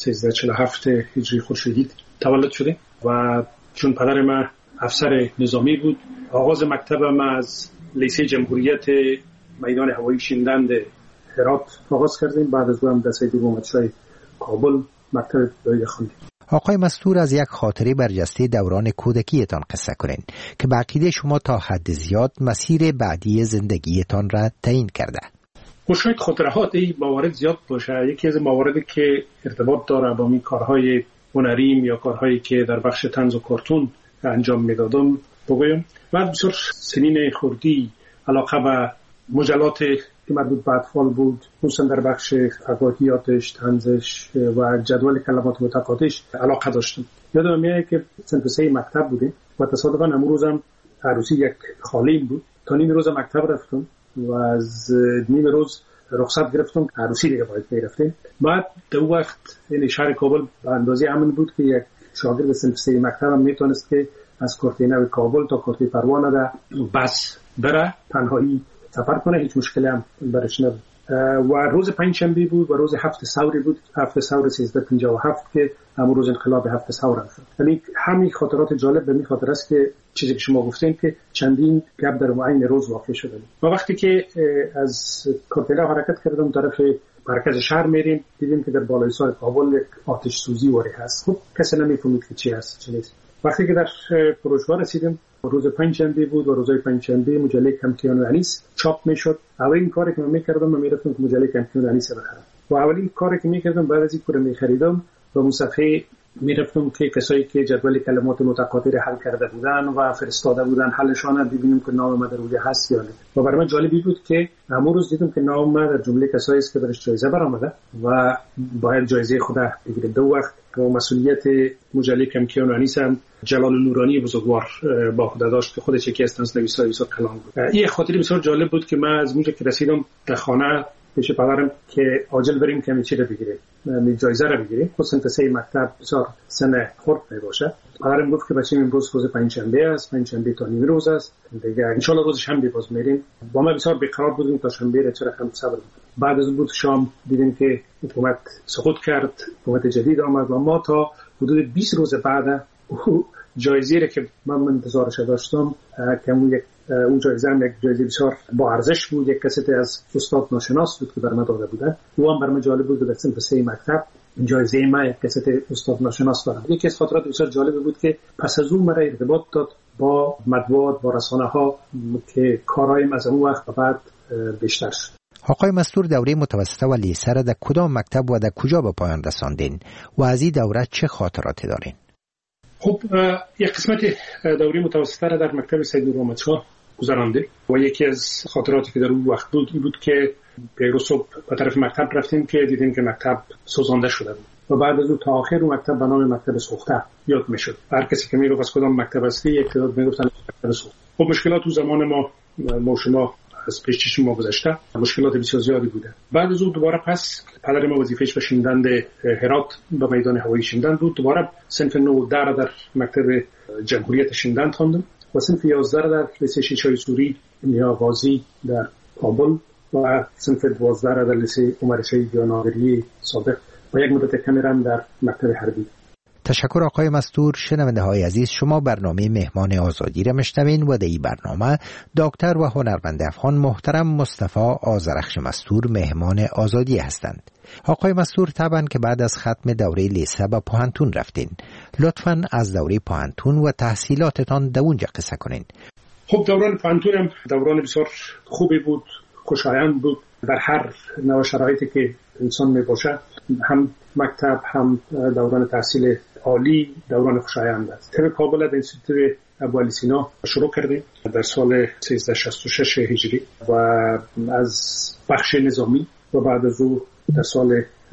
1347 هجری خورشیدی تولد شده و چون پدر ما افسر نظامی بود، آغاز مکتب ما از لیسه جمهوریت میدان هوایی شیندند هرات آغاز کردیم. بعد از اون دسته دوم مدرسه کابل مکتب ابتدایی خواندیم. آقای مستور، از یک خاطره برجسته دوران کودکیتان قصه کنین که به عقیده شما تا حد زیاد مسیر بعدی زندگیتان را تعیین کرده. شاید خاطرات این موارد زیاد باشه. یکی از مواردی که ارتباط داره با این کارهای هنریم یا کارهایی که در بخش طنز و کارتون انجام میدادم بگویم. بعد بسیار سنین خردی علاقه به مجلات که مربوط به اطفال بود، خصوصا در بخش فکاهیاتش، طنزش و جدول کلمات متقاطعش علاقه داشتم. یادم میاد که صنف 3 مکتب بودیم و تصادفاً امروز روزم عروسی یک خالیم بود. تا نیم روز مکتب رفتم و از نیم روز رخصت گرفتم. عروسی دیگه باید میرفتیم. بعد در وقت این شهر کابل به اندازه امن بود که یک شاگرد صنف 3 مکتب هم میتونست که از کورتینه کابل تا کورتی پروانه ده بس بره تنهایی سفر کنه، هیچ مشکلی هم برش نبود. و روز پنجشنبه بود و روز هفت ثوری بود، هفت ثور 1357 که همون روز انقلاب هفت ثور هم شد. یعنی همین خاطرات جالب به می خاطر است که چیزی که شما گفتین که چندین گپ در عین روز واقع شده. و وقتی که از کورتینه حرکت کردم طرف مرکز شهر میریم، دیدیم که در بالای سر کابل آتش سوزی وری هست. خب کسی نمیفهمید که چی هست چی نیست. وقتی که در فروشگاه رسیدیم، روز پنجشنبه بود و روزهای پنجشنبه مجله کمکیان و انیس چاپ میشد. اولین کاری که من میکردم من میرفتم که مجله کمکیان و انیس بخرم و اولین کاری که میکردم بعد از اینکه رو میخریدم و اون صفحه میرفتم که کسایی که جدول کلمات متقاطع را حل کرده بودن و فرستاده بودن حلشان رو ببینیم که نام ما در روی هست یا نه. و برای من جالبی بود که همون روز دیدم که نام ما در جمله کسایی است که برش جایزه برآمده و باید جایزه خود بگیره. دو وقت که مسئولیت مجله کمکیان و انیس هم جلال نورانی بزرگوار با خود داشت که خودش یکی از نویسای بسیار کلان بود. این خاطره بسیار جالب بود که من از اونجا که رسیدم در خانه پیش پدرم که عاجل بریم که چی رو بگیریم، جایزه رو بگیریم. خود صنف 3 مکتب بسیار سن خرد میباشه. پدرم گفت که بچه‌م امروز روز پنجشنبه است، پنجشنبه تا نیم روز است دیگه، ان شاء الله روز شنبه باز میریم. با ما بسیار بیقرار بودیم تا شنبه را چرا هم صبر. بعد از بود شام دیدیم که حکومت سقوط کرد، حکومت جدید آمد و ما تا حدود 20 روز بعد جایزه را که من انتظارش داشتم که اون جایزه هم یک جایزه بسیار با ارزش بود، یک کسی از استاد ناشناس بود که برام داده بودن. او هم برام جالب بود در صنف 3 مکتب جایزه ما یک کسی استاد ناشناس دادن. یکی از خاطرات بسیار جالب بود که پس از اون مرا ارتباط داد با مطبوعات، با رسانه ها که کارایم از اون وقت بعد بیشتر شد. آقای مستور، دوره متوسطه و لیسه را در کدام مکتب و در کجا به پایان رساندین و از این دوره چه خاطراتی دارین؟ خب یک قسمت دوره متوسطه را در مکتب سید نورمحمدشاه گذرانده و یکی از خاطراتی که در اون وقت بود این بود که پیرو صبح به طرف مکتب رفتیم که دیدیم که مکتب سوزانده شده بود و بعد از اون تا آخر اون مکتب به نام مکتب سوخته یاد میشد. هر کسی که میگفت از کدام مکتب هستی یک تعداد میگفتن مکتب سوخته. خب مشکلات تو زمان ما شما از پیش چشم ما گذشته، مشکلات بسیار زیادی بوده. بعد از اون دوباره پس پدر ما وظیفه‌اش به شیندند هرات به میدان هوایی شیندند بود. دوباره صنف 9 در مکتب جمهوریت شیندند خواندم و صنف 11 در لیسه شیشای سوری یا غازی در کابل و صنف 12 را در لیسه عمر شهید یا ناظری سابق و یک مدت کمی هم در مکتب حربی. تشکر آقای مستور. شنونده های عزیز، شما برنامه مهمان آزادی را میشنوین و در این برنامه دکتر و هنرمند افغان محترم مصطفی آذرخش مستور مهمان آزادی هستند. آقای مستور، طبعا که بعد از ختم دوره لیسه به پوهنتون رفتین، لطفاً از دوره پوهنتون و تحصیلاتتان در اونجا قصه کنین. خب دوران پوهنتونم دوران بسیار خوبی بود، خوشایند بود. در هر نوع شرایطی که انسان می باشه، هم مکتب هم دوران تحصیل عالی دوران خوشایند است. طب کابل در انستیتوت ابوعلی سینا شروع کردیم در سال 1366 هجری و از بخش نظامی و بعد از او در سال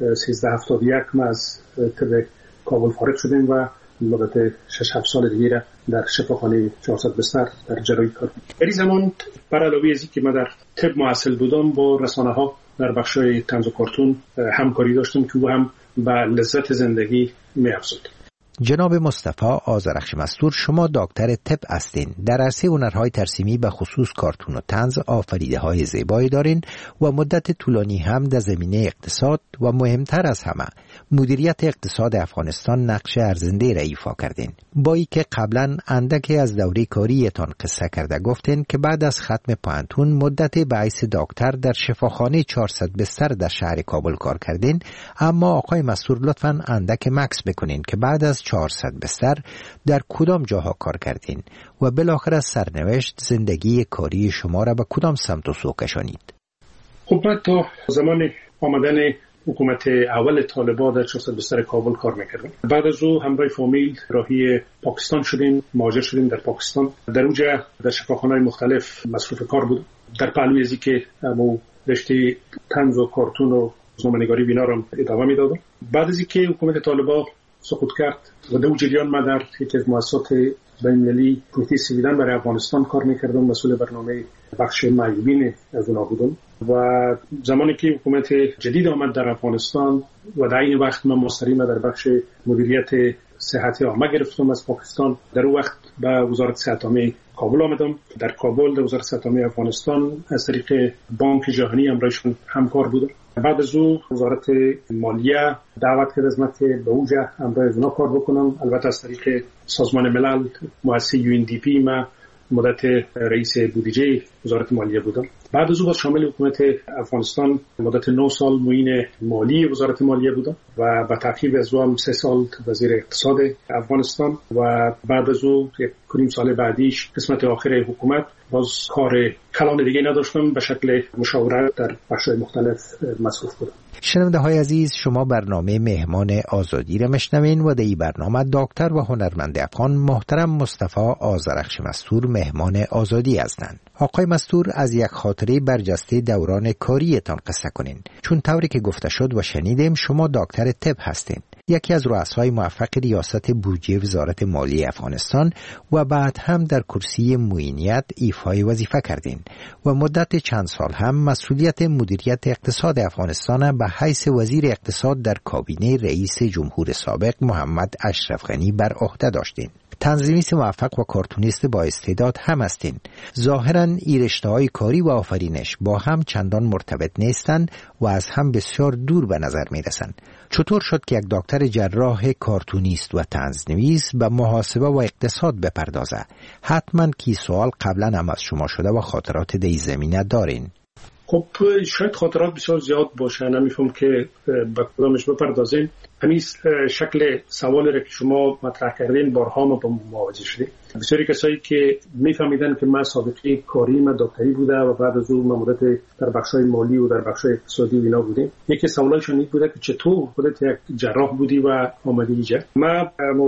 1371 ما از طب کابل فارغ شدیم و مدت 6-7 سال دیگه در شفاخانه 400 بستر در جراحی کار کردیم. در این زمان بر علاوه از اینکه ما در طب محصل بودم، با رسانه‌ها در بخش‌های طنز و کارتون همکاری داشتم که او هم به لذت زندگی می‌افزود. جناب مصطفی آذرخش مستور، شما دکتر طب هستین. در عرصه هنرهای ترسیمی به خصوص کارتون و طنز آفریده‌های زیبایی دارین و مدت طولانی هم در زمینه اقتصاد و مهمتر از همه مدیریت اقتصاد افغانستان نقش ارزنده را ایفا کردین. با اینکه قبلا اندکی از دوره کاریتان قصه کرده گفتین که بعد از ختم پوهنتون مدت به حیث دکتر در شفاخانه 400 بستر در شهر کابل کار کردین، اما آقای مستور لطفاً اندک مکس بکنین که بعد از 400 بستر در کدام جاها کار کردین و بالاخره سرنوشت زندگی کاری شما را به کدام سمت و سو کشانید؟ خب بعد تا زمان آمدن حکومت اول طالبان در 400 بستر کابل کار میکردم. بعد از او همراه فامیل راهی پاکستان شدیم، مهاجر شدیم در پاکستان. در اونجا در شفاخانه‌های مختلف مصروف کار بودم. در پهلوی ازی که ما رشته طنز و کارتون و روزنامه‌نگاری بینا را ادامه میدادم. بعد از اینکه حکومت طالبان سقوط کرد و در جریان ما در یکی از مؤسسات بین‌المللی کمیته سویدن برای افغانستان کار میکردم، مسئول برنامه بخش معیوبین از اونها بودم. و زمانی که حکومت جدید آمد در افغانستان و در این وقت من مستقیما در بخش مدیریت صحت عامه گرفتم از پاکستان، در اون وقت به وزارت صحت عامه کابل آمدم. در کابل در وزارت صحت عامه افغانستان از طریق بانک جهانی همراهشون همکار بودم. بعد از او وزارت مالیه دعوت کرد از من که به اونجا همراه از اونا کار بکنم. البته از طریق سازمان ملل مؤسسه UNDP ما مدت رئیس بودجه وزارت مالیه بودم. بعد از او باز شامل حکومت افغانستان مدت 9 سال معین مالی وزارت مالیه بودم و با تعقیب از او هم 3 سال وزیر اقتصاد افغانستان و بعد از او 1 سال بعدیش قسمت آخر حکومت باز کار کلان دیگه نداشتم، به شکل مشاورت در بخش‌های مختلف مصروف بودم. شنونده های عزیز، شما برنامه مهمان آزادی را میشنوین و در این برنامه دکتر و هنرمند افغان محترم مصطفی آذرخش مستور مهمان آزادی هستند. آقای مستور، از یک خاطره برجسته دوران کاریتان قصه کنین، چون طوری که گفته شد و شنیدیم شما دکتر طب هستین، یکی از رؤسای موفق ریاست بودجه وزارت مالیه افغانستان و بعد هم در کرسی معینیت ایفای وظیفه کردین و مدت چند سال هم مسئولیت مدیریت اقتصاد افغانستان به حیث وزیر اقتصاد در کابینه رئیس جمهور سابق محمد اشرف غنی بر عهده داشتین. تنظیمیست موفق و کارتونیست با استعداد هم هستین. ظاهراً این رشته‌های کاری و آفرینش با هم چندان مرتبط نیستند و از هم بسیار دور به نظر می‌رسند. چطور شد که یک دکتر جراح کارتونیست و طنزنویس به محاسبه و اقتصاد بپردازه؟ حتماً کی سوال قبلا هم از شما شده و خاطرات در این زمینه دارین. خب شاید خاطرات بسیار زیاد باشه، نمی‌فهم که به کدامش بپردازیم. همین شکل سوالی را که شما مطرح کردین بارها ما با مواجه شدیم. بسیاری کسایی که میفهمیدن که من سابقه کاری من دکتری بوده و بعد از اون مدت در بخش‌های مالی و در بخش‌های اقتصادی و اینا بودیم، یکی سوالایشون این بوده که چطور خودت یک جراح بودی و آمدی اینجا. من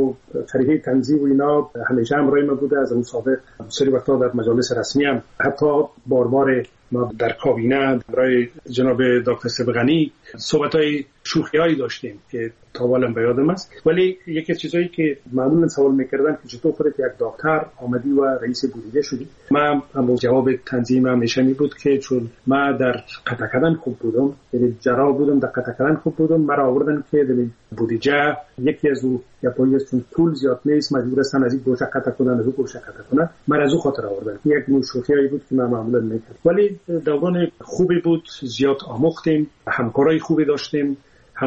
طریق تنظیم و اینا همیشه همراه من بوده از اون سابق. بسیاری وقتا در مجالس رسمی هم حتی بار ما در کابینه برای جناب دکتر سبغانی صحبت‌های شوخی‌هایی داشتیم که تاوالم به یادم است. ولی یکی از چیزایی که معمولا سوال میکردن که چطور خودت یک دکتر آمدی و رئیس بودجه شدی، من هم جواب تنظیم همیشه می بود که چون من در قطع کردن خوب بودم، یعنی جراح بودم، در قطع کردن خوب بودم، مرا آوردن که در بودجه یکی از او یا پلیس چون پول زیاد نیست مجبور هستن از این گوشه قطع کنن، از اون گوشه قطع کنن، من از اون خاطر آوردن. یک نوع شوخیایی بود که من معمولا میکردم. ولی دوران خوبی بود، زیاد آموختیم، همکارای خوبی داشتیم،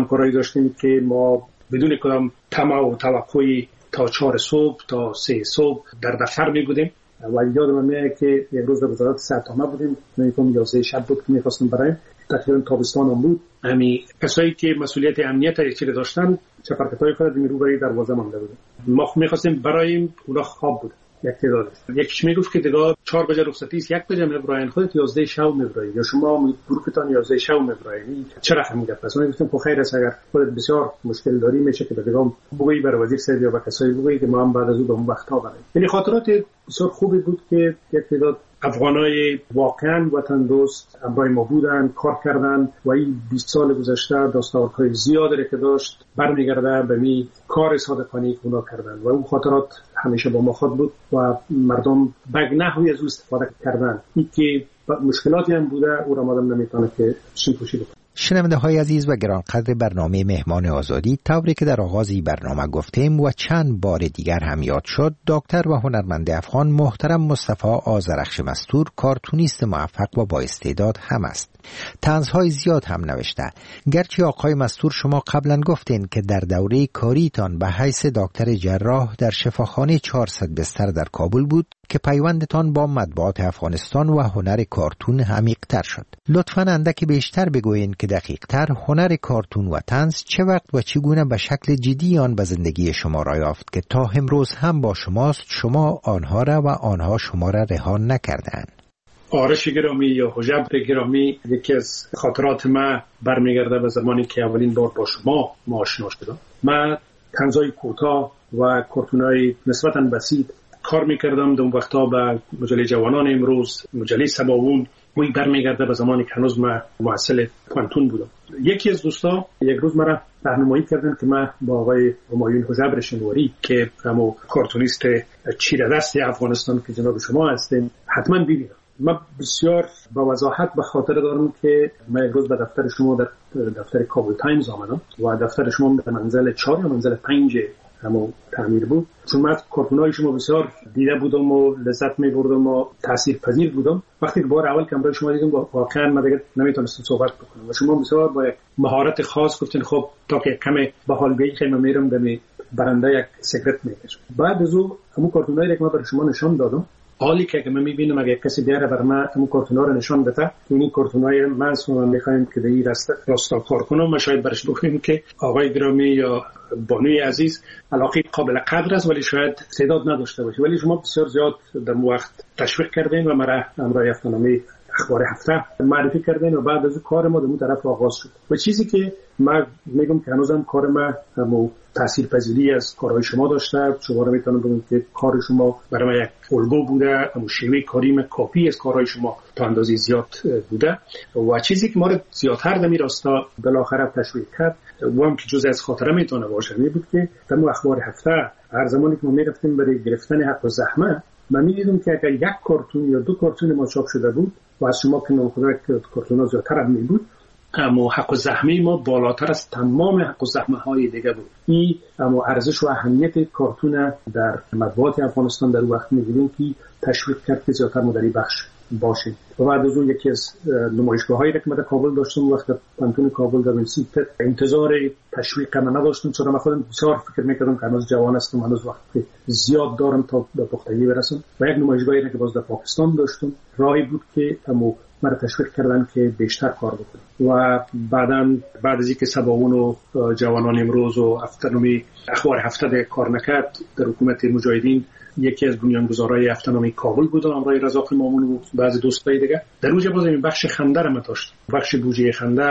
که ما بدون کدام طمع و توقعی تا 4 صبح تا 3 صبح در دفتر می بودیم. و یادم میاد که یک روز در وزارت صحت ما بودیم، میگم 11 شب بود که می‌خواستیم برایم، تقریبا تابستان هم بود. همین کسایی که مسئولیت امنیت چیره داشتن چپرکتای خود رو برای دروازه مانده بودیم. ما می‌خواستیم برایم اونا خواب بود. یک تعدادش یکیش میگفت که دیگه 4 بجه رخصتی است، 1 بجه میبراین، خودت 11 شب میبرایی یا شما گروهتان 11 شب میبرایی. چرا همین گپ؟ پس من گفتم خب خیر است، اگر خودت بسیار مشکل داری میشه که دیگه بگویی برای وزیر صحت یا با کسایی بگویی که ما هم بعد از اون به اون وقت‌ها بریم. یعنی خاطرات بسیار خوبی بود که یک تعداد افغانای واقعا وطن دوست همراه ما بودن، کار کردن و این 20 سال گذشته دستاوردهای زیادی که داشت برمیگرده به می کار صادقانه که اونا کردن و اون خاطرات همیشه با ما خود بود و مردم به نحوی از او استفاده کردن. این که مشکلاتی هم بوده او را مادم نمیتونه که شنپوشی بکنه. شنونده های عزیز و گرانقدر برنامه مهمان آزادی، طوری که در آغاز برنامه گفتیم و چند بار دیگر هم یاد شد، دکتر و هنرمند افغان محترم مصطفی آذرخش مستور کارتونیست موفق و با استعداد هم است. طنزهای زیاد هم نوشته. گرچه آقای مستور شما قبلا گفتین که در دوره کاریتان به حیث دکتر جراح در شفاخانه 400 بستر در کابل بود که پیوندتان با مطبوعات افغانستان و هنر کارتون عمیق‌تر شد. لطفاً اندکی بیشتر بگویید که دقیق‌تر هنر کارتون و طنز چه وقت و چگونه به شکل جدی آن به زندگی شما را یافت که تا امروز هم با شماست، شما آنها را و آنها شما را رها نکردند. آرش گرامی یا حجب گرامی، یکی از خاطرات من برمیگرده به زمانی که اولین بار با شما آشنا شدم. من طنزهای کوتاه و کارتونای نسبتاً بسیط کار میکردم. در اون وقتا به مجله جوانان امروز، مجله سباوون، وی برمیگرده به زمانی که هنوز من محصل پانتون بودم. یکی از دوستا یک روز مرا راهنمایی کردن که من با آقای همایون حجب شنواری که همون کارتونیست چیره دست افغانستان که جناب شما هستین حتما ببینم. من بسیار با وضاحت به خاطر دارم که من یک روز به دفتر شما در دفتر کابل تایمز آمدم و دفتر شما در منزل 4 یا منزل 5 همون تعمیر بود. چون من کارتونای شما بسیار دیده بودم و لذت می‌بردم و تاثیرپذیر بودم. وقتی که بار اول کامرای شما دیدم واقعا من دیگه نمیتونستم صحبت بکنم و شما بسیار با مهارت خاص گفتین خب تا که کم به حال بیایی که من میرم به برنده یک سیگرت میکشم. بعد از اون همون کارتونایی که من برای شما نشان دادم، حالی که من میبینم اگه کسی بیاره بر من همون کارتونا رو نشان بده، این کارتونای من شما میخوایم که در این راستا کار کنم، ما شاید برش بگوییم که آقای گرامی یا بانوی عزیز علاقه قابل قدر است ولی شاید تعداد نداشته باشه، ولی شما بسیار زیاد در وقت تشویق کردین و مرا امرای افتنامه اخبار هفته معرفی کردین و بعد از کار ما در اون طرف آغاز شد. و چیزی که من میگم که هنوزم کار ما همون تاثیرپذیری از کارهای شما داشته. شما رو میتونم بگم که کار شما برای من یک الگو بوده، همون شیوه کاری من کاپی از کارهای شما تا اندازه زیاد بوده. و چیزی که ما رو زیادتر در این راستا بالاخره تشویق کرد و هم که جزء از خاطره میتونه باشه می بود که در اخبار هفته هر زمانی که ما میرفتیم برای گرفتن حق و زحمه، من میدیدم که اگر یک کارتون یا 2 کارتون ما چاپ شده بود و از شما که نامخدا کارتونا زیادتر هم می بود، اما حق و زحمه ما بالاتر از تمام حق و زحمه های دیگه بود. این اما ارزش و اهمیت کارتون در مطبوعات افغانستان در وقت می‌دیدیم که تشویق کرد که زیادتر مدری بخش باشه. و بعد از اون یکی از نمایشگاه‌هایی که من در کابل داشتم وقت پانتون کابل در وینسیت انتظار تشویق من نداشتم، چون من خودم بسیار فکر می‌کردم که هنوز جوان هستم، هنوز وقت زیاد دارم تا به پختگی برسم. و یک نمایشگاهی که باز در پاکستان داشتم راهی بود که اما مرا تشویق کردن که بیشتر کار بکنم. و بعد از اینکه سباوون و جوانان امروز و افتنامی اخبار هفته در کار نکرد در حکومت مجاهدین، یکی از بنیانگذارای افتنامی کابل بودم امرای رزاق مامون و بعضی دوستای دیگه. در اونجا باز این بخش خنده رو داشت، بخش بودجه خنده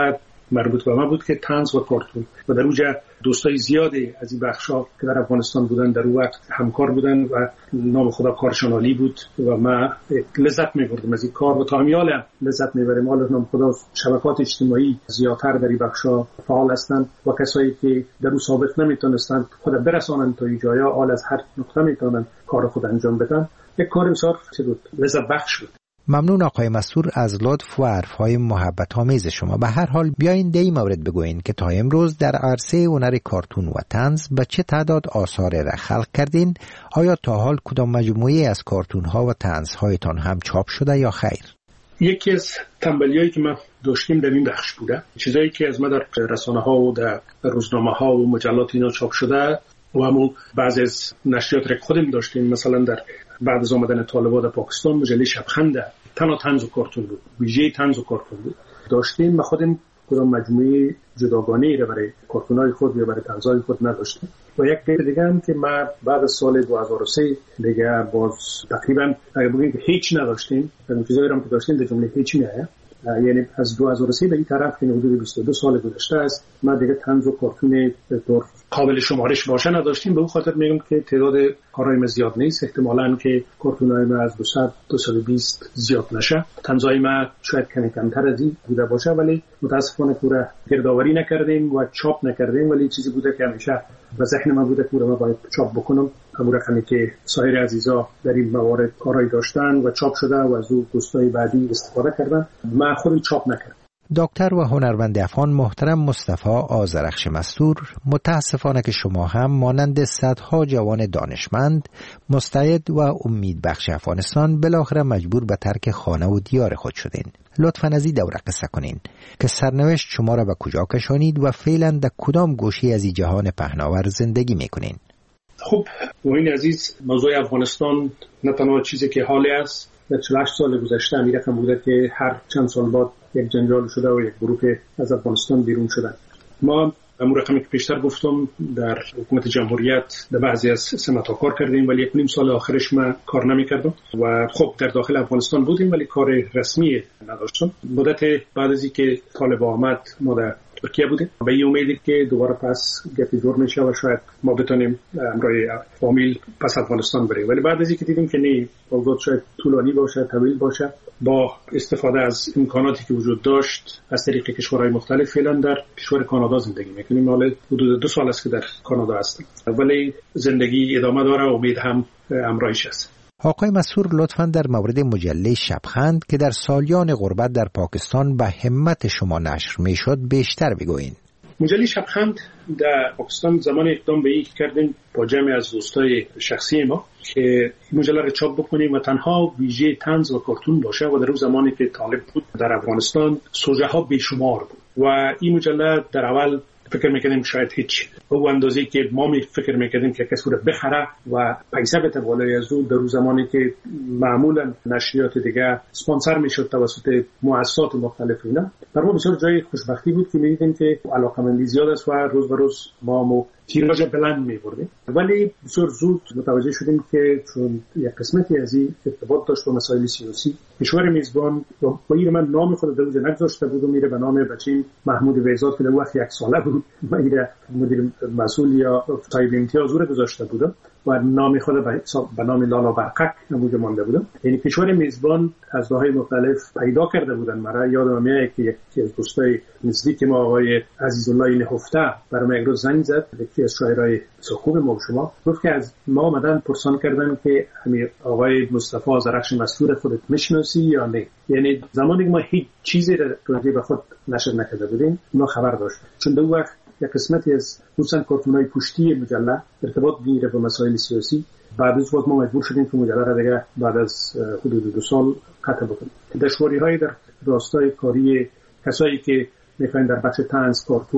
مربوط به ما بود که طنز و کارتون و در اونجا دوستای زیادی از این بخشا که در افغانستان بودن در اون وقت همکار بودن و نام خدا کارشان عالی بود و ما لذت می‌بردیم از این کار و تا همیال لذت می‌بریم. حالا نام خدا شبکات اجتماعی زیادتر در این بخشا فعال هستند و کسایی که در اون سابق نمیتونستند خود برسانند تا این جایا حال از هر نقطه میتونن کار خود انجام بدن. یک کار بسیار لذت بخش بود. ممنون آقای مستور از لطف و حرفهای محبت آمیز شما. به هر حال بیاین در این مورد بگوین که تا امروز در عرصه هنر کارتون و طنز به چه تعداد آثار را خلق کردین؟ آیا تا حال کدام مجموعه از کارتون ها و طنز هایتان هم چاپ شده یا خیر؟ یکی از تنبلیایی که ما داشتیم در این بخش بوده، چیزایی که از ما در رسانه ها و در روزنامه ها و مجلات اینا چاپ شده و همون بعضی از نشریات را خودم داشتیم. مثلا در بعد از آمدن طالبان در پاکستان مجله شبخند تنها طنز و کارتون بود، ویژه طنز و کارتون بود داشتیم. ما خودم کدام مجموعه جداگانه‌ای را برای کارتون‌های خود یا برای طنزهای خود نداشتیم. و یک چیز دیگه هم که ما بعد از سال 2003 دیگه باز تقریبا اگه بگیم که هیچ نداشتیم، اون چیزایی هم که داشتیم در جمله هیچ میاد. یعنی از 2003 به این طرف که حدود 22 سال گذشته است ما دیگه طنز و کارتون به طور قابل شمارش باشه نداشتیم. به اون خاطر میگم که تعداد کارهای ما زیاد نیست، احتمالاً که کارتون‌های ما از 200 220 زیاد نشه. طنزهای ما شاید کمتر از این بوده باشه، ولی متاسفانه پورا گردآوری نکردیم و چاپ نکردیم. ولی چیزی بوده که همیشه به ذهن من بوده که ما باید چاپ بکنم. همون رقمی که سایر عزیزا در این موارد کارهای داشتن و چاپ شده و از اون دوستای بعدی استفاده کردن، من خودم چاپ نکردم. دکتر و هنرمند افغان محترم مصطفی آذرخش مستور، متاسفانه که شما هم مانند صدها جوان دانشمند مستعد و امیدبخش افغانستان بالاخره مجبور به ترک خانه و دیار خود شدین. لطفاً از این دوره قصه کنین که سرنوشت شما را به کجا کشانید و فعلا در کدام گوشه از این جهان پهناور زندگی میکنین؟ خب موین عزیز، موضوع افغانستان نه تنها چیزی که حالی است، در 48 سال گذشته همین رقم بوده که هر چند سال بعد یک جنجال شده و یک گروه از افغانستان بیرون شدن. ما همون رقمی که پیشتر گفتم در حکومت جمهوریت در بعضی از سمت‌ها کار کردیم، ولی 1.5 سال آخرش ما کار نمی‌کردم و خب در داخل افغانستان بودیم ولی کار رسمی نداشتم. مدت بعد از اینکه طالبان آمد ما در ترکیه بودیم و این امیدی که دوباره پس گپی جور میشه و شاید ما بتونیم همراه فامیل پس افغانستان بریم. ولی بعد از اینکه دیدیم که نه، اوضاع شاید طولانی باشه، طویل باشه، با استفاده از امکاناتی که وجود داشت از طریق کشورهای مختلف، فعلا در کشور کانادا زندگی میکنیم. حالا حدود 2 سال است که در کانادا هستم، ولی زندگی ادامه داره و امید هم همراهش است. آقای مسئول، لطفاً در مورد مجله شبخند که در سالیان غربت در پاکستان به همت شما نشر میشد بیشتر بگوین. مجله شبخند در پاکستان زمان اقدام به این کردیم با جمعی از دوستای شخصی ما که مجله را چاپ بکنیم و تنها ویژه طنز و کارتون باشه و در اون زمانی که طالب بود در افغانستان سوژه ها بیشمار بود و این مجله در اول فکر میکردیم شاید هیچ او اندازه‌ای که ما فکر میکردیم که کسی رو بخره و پیسه بده بالای از اون. در اون زمانی که معمولا نشریات دیگه اسپانسر میشد توسط مؤسسات مختلف اینا، در ما بسیار جای خوشبختی بود که میدیدیم که علاقمندی زیاد است و روز به روز ما تیراژ بلند می‌بردیم. ولی بسیار زود متوجه شدیم که چون یک قسمتی از این ارتباط داشت با مسائل سیاسی، کشور میزبان با این من نام خود در اونجا نگذاشته بود و میره به نام بچین محمود ویزاد که در وقت 1 ساله بود میره مدیر مسئول یا صاحب امتیاز رو گذاشته بود و نام خود به نام لالا برقک نموده مانده بودم. یعنی کشور میزبان از راههای مختلف پیدا کرده بودن. مرا یادم میاد که یکی از دوستای نزدیک ما آقای عزیزالله نهفته برام یک روز زنگ زد، یکی از شاعرای خوب ما و شما، گفت که از ما آمدن پرسان کردن که همین آقای مصطفی آذرخش مستور خودت میشناسی یا نه. یعنی زمانی که ما هیچ چیزی راجع به خود نشر نکرده بودیم اونا خبر داشت، چون در وقت یک قسمتی از خصوصا کارتون‌های پشتی مجله ارتباط می‌گیره با مسائل سیاسی. بعد از وقت ما مجبور شدیم که مجله را دیگه بعد از حدود 2 سال قطع بکنیم. دشواری‌های در راستای کاری کسایی که می‌خواین در بخش طنز، کارتون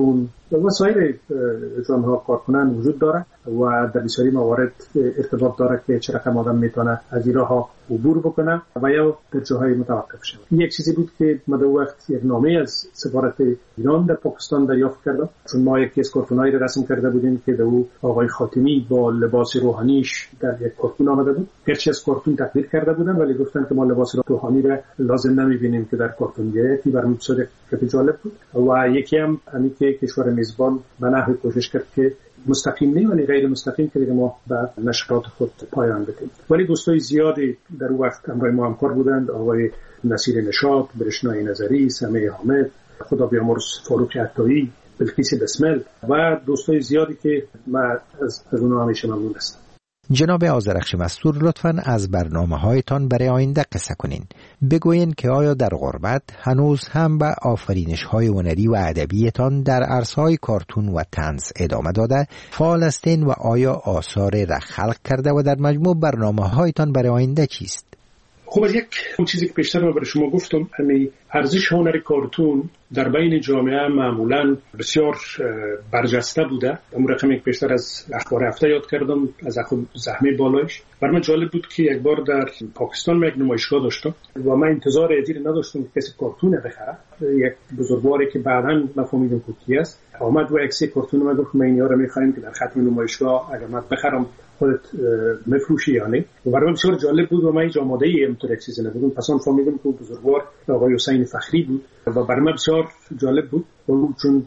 وسایر جانها کار کنن وجود داره و در بسیاری موارد ارتباط داره که چه رقم آدم میتونه از این راه عبور بکنه و یا در جاهای متوقف شود. این یک چیزی بود که ما در وقت یک نامه از سفارت ایران در پاکستان دریافت کردم، چون ما یکی از کارتونایی را رسم کرده بودیم که در او آقای خاتمی با لباس روحانیش در یک کارتون آمده بود. گرچه از کارتون تقدیر کرده بودن ولی گفتن که ما لباس روحانی را لازم نمیبینیم که در کارتون بیاید. این برام بسیار جالب بود و یکی هم همین که کشور میزبان به نحوی کوشش کرد که مستقیم نه ولی غیر مستقیم که دیگه ما به نشرات خود پایان بدیم. ولی دوستای زیادی در اون وقت همراه ما همکار بودند، آقای نصیر نشاط، برشنای نظری، سمیع حامد، خدا بیامرز فاروق عطایی، بلقیس بسمل و دوستای زیادی که من از اونها همیشه ممنون هستم. جناب آذرخش مستور، لطفاً از برنامه‌هایتان برای آینده قصه کنین. بگوین که آیا در غربت هنوز هم به آفرینش‌های هنری و ادبیتان در عرصه‌های کارتون و طنز ادامه داده فعال هستین و آیا آثار را خلق کرده و در مجموع برنامه‌هایتان برای آینده چیست؟ خب از یک چیزی که پیشتر برای شما گفتم، همین ارزش هنر کارتون در بین جامعه معمولاً بسیار برجسته بوده. اون رقمی که پیشتر از اخبار هفته یاد کردم از زحمه بالایش، برای من جالب بود که یک بار در پاکستان من یک نمایشگاه داشتم و من انتظار ادیر نداشتم که کسی کارتون بخره. یک بزرگواری که بعداً مفهومیدم که کی است آمد و عکس کارتون من گفت ما اینا رو می‌خوایم که در ختم نمایشگاه اگر من بخرم خودت مفروشی یا نه. و برای من بسیار جالب بود و من هیچ آماده‌ای اینطور چیزی نبودم. پس اون فهمیدم که بزرگوار آقای حسین فخری بود و برای من بسیار جالب بود چون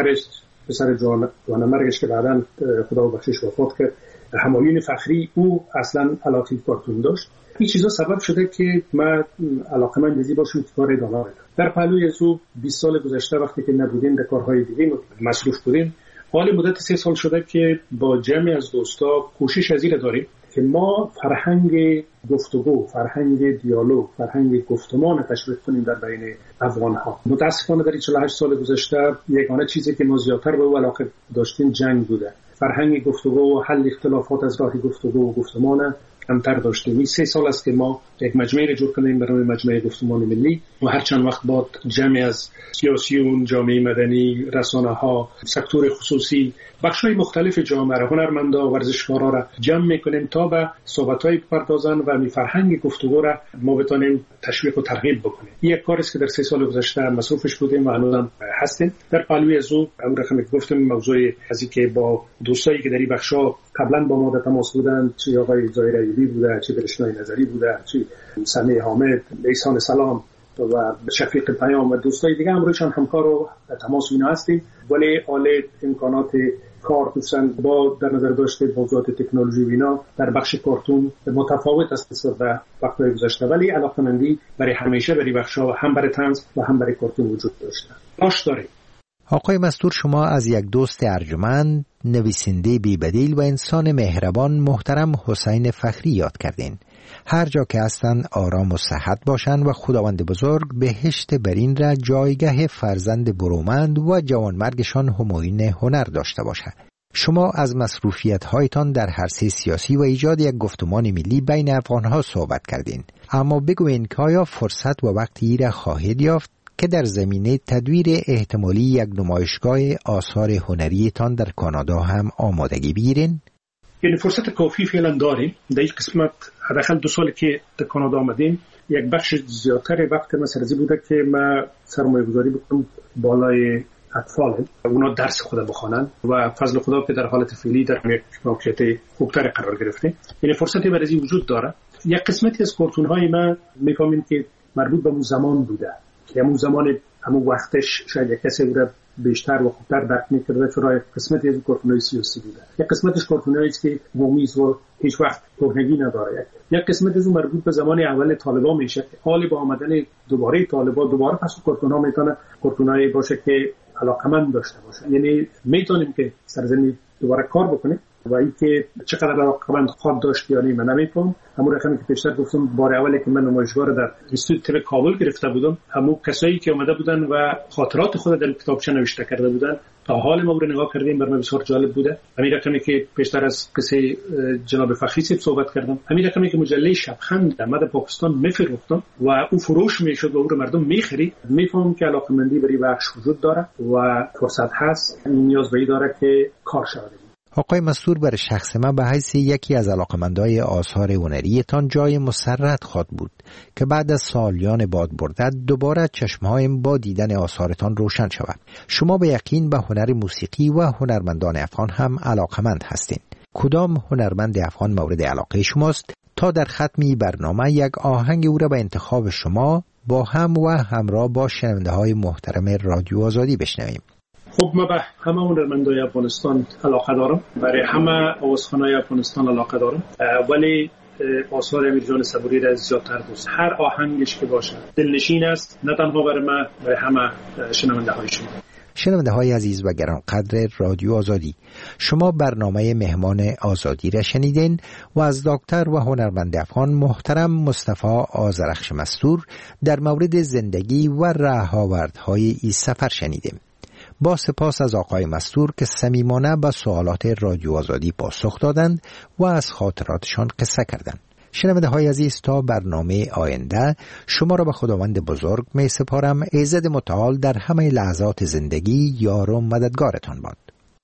پسر جوانمرگش که بعداً خدا بخشش وفات کرد، همایون فخری، او اصلا علاقه کارتون داشت. این چیزا سبب شده که من علاقه‌مند باشم که کار ادامه بدم. در پهلوی از او 20 سال گذشته وقتی که نبودیم در کارهای دیگه مصروف بودیم، حال مدت 3 سال شده که با جمعی از دوستا کوشش از این داریم که ما فرهنگ گفتگو، فرهنگ دیالوگ، فرهنگ گفتمان تشویق کنیم در بین افغان‌ها. متاسفانه در 48 سال گذشته یگانه چیزی که ما زیادتر به او علاقه داشتیم جنگ بوده. فرهنگ گفتگو و حل اختلافات از راه گفتگو و گفتمان کمتر داشتیم. این 3 سال است که ما یک مجموعه را جور کنیم برای مجموعه گفتمان ملی و هر چند وقت بعد جمعی از سیاسیون، جامعه مدنی، رسانه‌ها، سکتور خصوصی، بخش‌های مختلف جامعه را، هنرمندا و ورزشکارا را جمع می‌کنیم تا به صحبت‌های بپردازن و می فرهنگ گفتگو را ما بتونیم تشویق و ترغیب بکنیم. این یک کاری است که در 3 سال گذشته مصروفش بودیم و هنوز هستیم. در پهلوی از او اون رقمی که گفتم موضوع از اینکه با دوستایی که در این بخش‌ها قبلا با ما در تماس بودند، چه آقای ظاهر ایوبی بوده، چه برشنای نظری بوده، چه سمیع حامد، احسان سلام و شفیق پیام و دوستای دیگه هم روشان همکار و تماس اینا هستیم. ولی حال امکانات کار دوستان با در نظر داشته موضوعات تکنولوژی و اینا در بخش کارتون متفاوت است نسبت به وقت‌های گذشته، ولی علاقه‌مندی برای همیشه برای بخش‌ها هم برای طنز و هم برای کارتون وجود داشته. باش داره. آقای مستور، شما از یک دوست ارجمند، نویسنده بی‌بدیل و انسان مهربان محترم حسین فخری یاد کردین. هر جا که هستند آرام و صحت باشند و خداوند بزرگ بهشت برین را جایگاه فرزند برومند و جوانمرگشان همایون هنر داشته باشد. شما از مصروفیت‌هایتان در عرصه سیاسی و ایجاد یک گفتمان ملی بین افغان‌ها صحبت کردین، اما بگوین که آیا فرصت و وقتی را خواهید یافت که در زمینه تدویر احتمالی یک نمایشگاه آثار هنریتان در کانادا هم آمادگی بگیرین؟ یعنی فرصت کافی فعلا داریم. در این قسمت حداقل 2 سال که در کانادا آمدیم، یک بخش زیادتر وقت ما سرزی بوده که ما سرمایه‌گذاری بکنم بالای اطفال، اونا درس خود بخوانن و فضل خدا که در حالت فعلی در یک موقعیت خوبتر قرار گرفته. یعنی فرصتی برای وجود داره. یک قسمتی از کارتون‌های ما می‌فهمیم که مربوط به اون زمان بوده که همون زمان همون وقتش شاید یک کسی بوده بیشتر و خوبتر درک می‌کرده، چرا قسمتی از کارتون‌های سیاسی بوده. یک قسمتش کارتونایی است که مومیز و هیچ وقت کهنگی نداره. یک قسمت از اون مربوط به زمان اول طالبان میشه که حال با آمدن دوباره طالبان دوباره پس کارتون‌ها میتونه کارتونایی باشه که علاقمند داشته باشه. یعنی میتونیم که سرزمین دوباره کار بکنه. و اینکه چقدر علاقمند خواهد داشت یا نه من نمی‌فهمم. همون رقمی که پیشتر گفتم بار اولی که من نمایشگاه در اینستیتوت طب کابل گرفته بودم، همون کسایی که اومده بودن و خاطرات خود در کتابچه نوشته کرده بودن تا حال ما رو نگاه کردیم، برام بسیار جالب بوده. همین رقمی که پیشتر از قصه جناب فخری صحبت کردم، همین رقمی که مجله شبخند در پاکستان میفروختم و اون فروش میشد و اون رو مردم میخرید، میفهمم که علاقمندی برای بخش وجود داره و فرصت هست، نیاز به این داره که کار شود. آقای مستور، برای شخص من به حیث یکی از علاقمندای آثار هنریتان جای مسرت خواهد بود که بعد از سالیان باد بردن دوباره چشمهایم با دیدن آثارتان روشن شود. شما به یقین به هنر موسیقی و هنرمندان افغان هم علاقمند هستین. کدام هنرمند افغان مورد علاقه شماست تا در ختمی برنامه یک آهنگ او را به انتخاب شما با هم و همراه با شنونده‌های محترم رادیو آزادی بشنویم؟ خب من به همه هنرمندای افغانستان علاقه دارم، برای همه آوازخوانای افغانستان علاقه دارم، ولی آثار امیر جان صبوری را زیادتر دوست. هر آهنگش که باشه دلنشین است، نه تنها برای من، برای همه شنونده های شما. شنونده های عزیز و گرانقدر رادیو آزادی، شما برنامه مهمان آزادی را شنیدین و از دکتر و هنرمند افغان محترم مصطفی آذرخش مستور در مورد زندگی و راهآوردهای این سفر شنیدیم. با سپاس از آقای مستور که صمیمانه به سوالات رادیو آزادی پاسخ دادند و از خاطراتشان قصه کردند. شنونده های عزیز، تا برنامه آینده شما را به خداوند بزرگ می سپارم. ایزد متعال در همه لحظات زندگی یار و مددگارتان باد.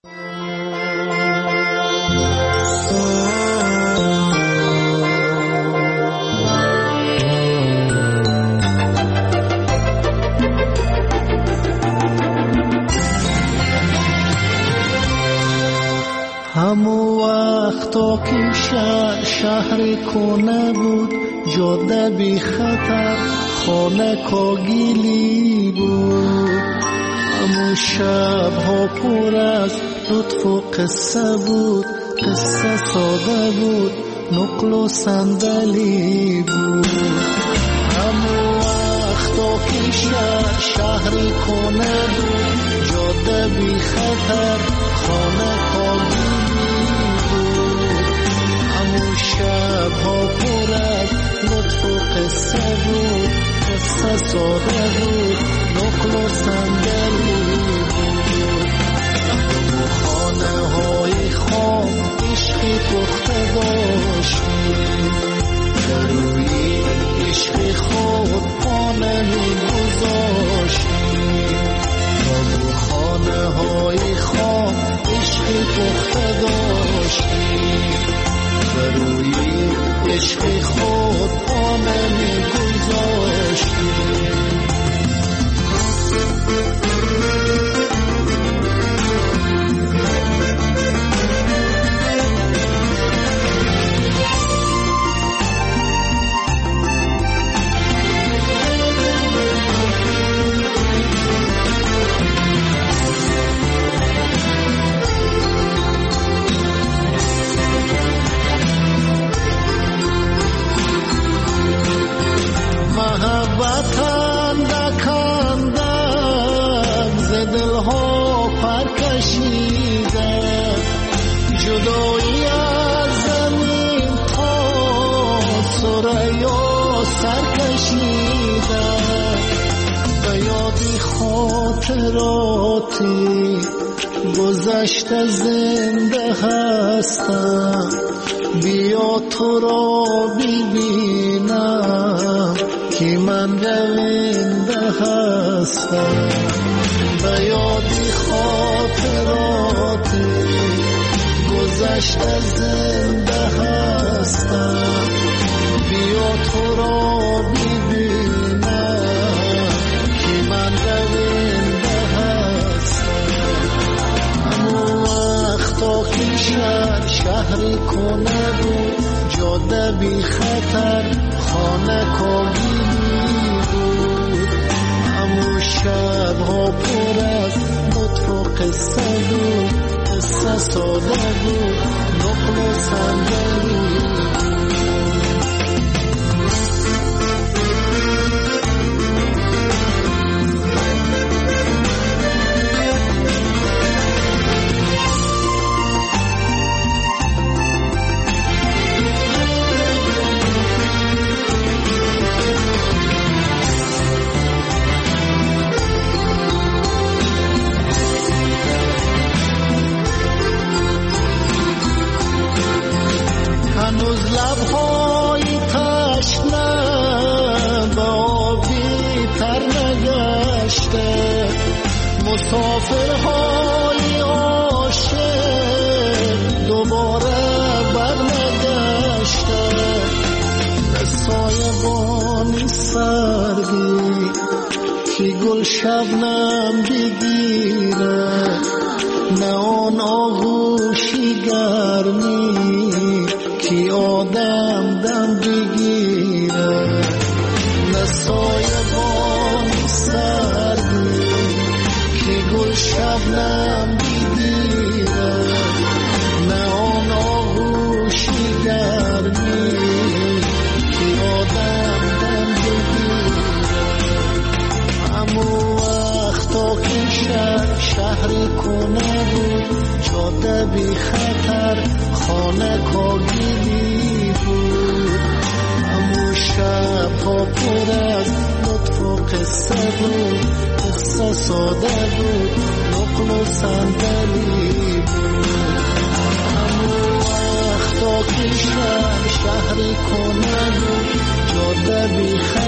همو وقتا که شهر کنه بود، جاده بی خطر، خانه کاگیلی بود. همو شب ها پر از لطف و قصه بود، قصه ساده بود، نقل و صندلی بود. همو وقتا که شهر کنه بود، جاده بی خطر، خانه کاگیلی. شب ها پر از لطف و قصه بود، قصه ساده بود، نقل و صندلی بود. و خانه های خام عشقی پخته داشتیم، در روی عشق خود خانه می گذاشتیم. و خانه های خام عشقی پخته داشتیم، روی عشق خود آمه می گذاشتیم. جدایی از زمین تا سریا سر کشیده، به یادی خاطراتی گذشته زنده هستم. بیا تو را ببینم که من رونده هستم. به یادی خاطراتی گذشته زنده هستم. بیا تو را ببینم که من رونده هستم. همون وقتا که شهری کنه بود، جاده بی خطر، خانه کاگیلی بود. همون شبها پر از لطف و قصه بود، قصه ساده بود، نقل و صندلی بود. مسافرهای عاشق دوباره برنگشته، سایبانی سردی که گل شبنم بگیره، نه آن آغوشی گرمی که آدم دم بگیره، نه سایبانی سردی که گل شبنم بگیره، نه آن آغوشی گرمی که آدم دم بگیره. همو وقتا که شهر کنه بود، جاده بی خطر خانه کاگیلی بود، همو شب ها پر از لطف و قصه بود، قصه ساده بود، نقل و صندلی بود. همو وقتا که شهر کنه بود، جاده بی خطر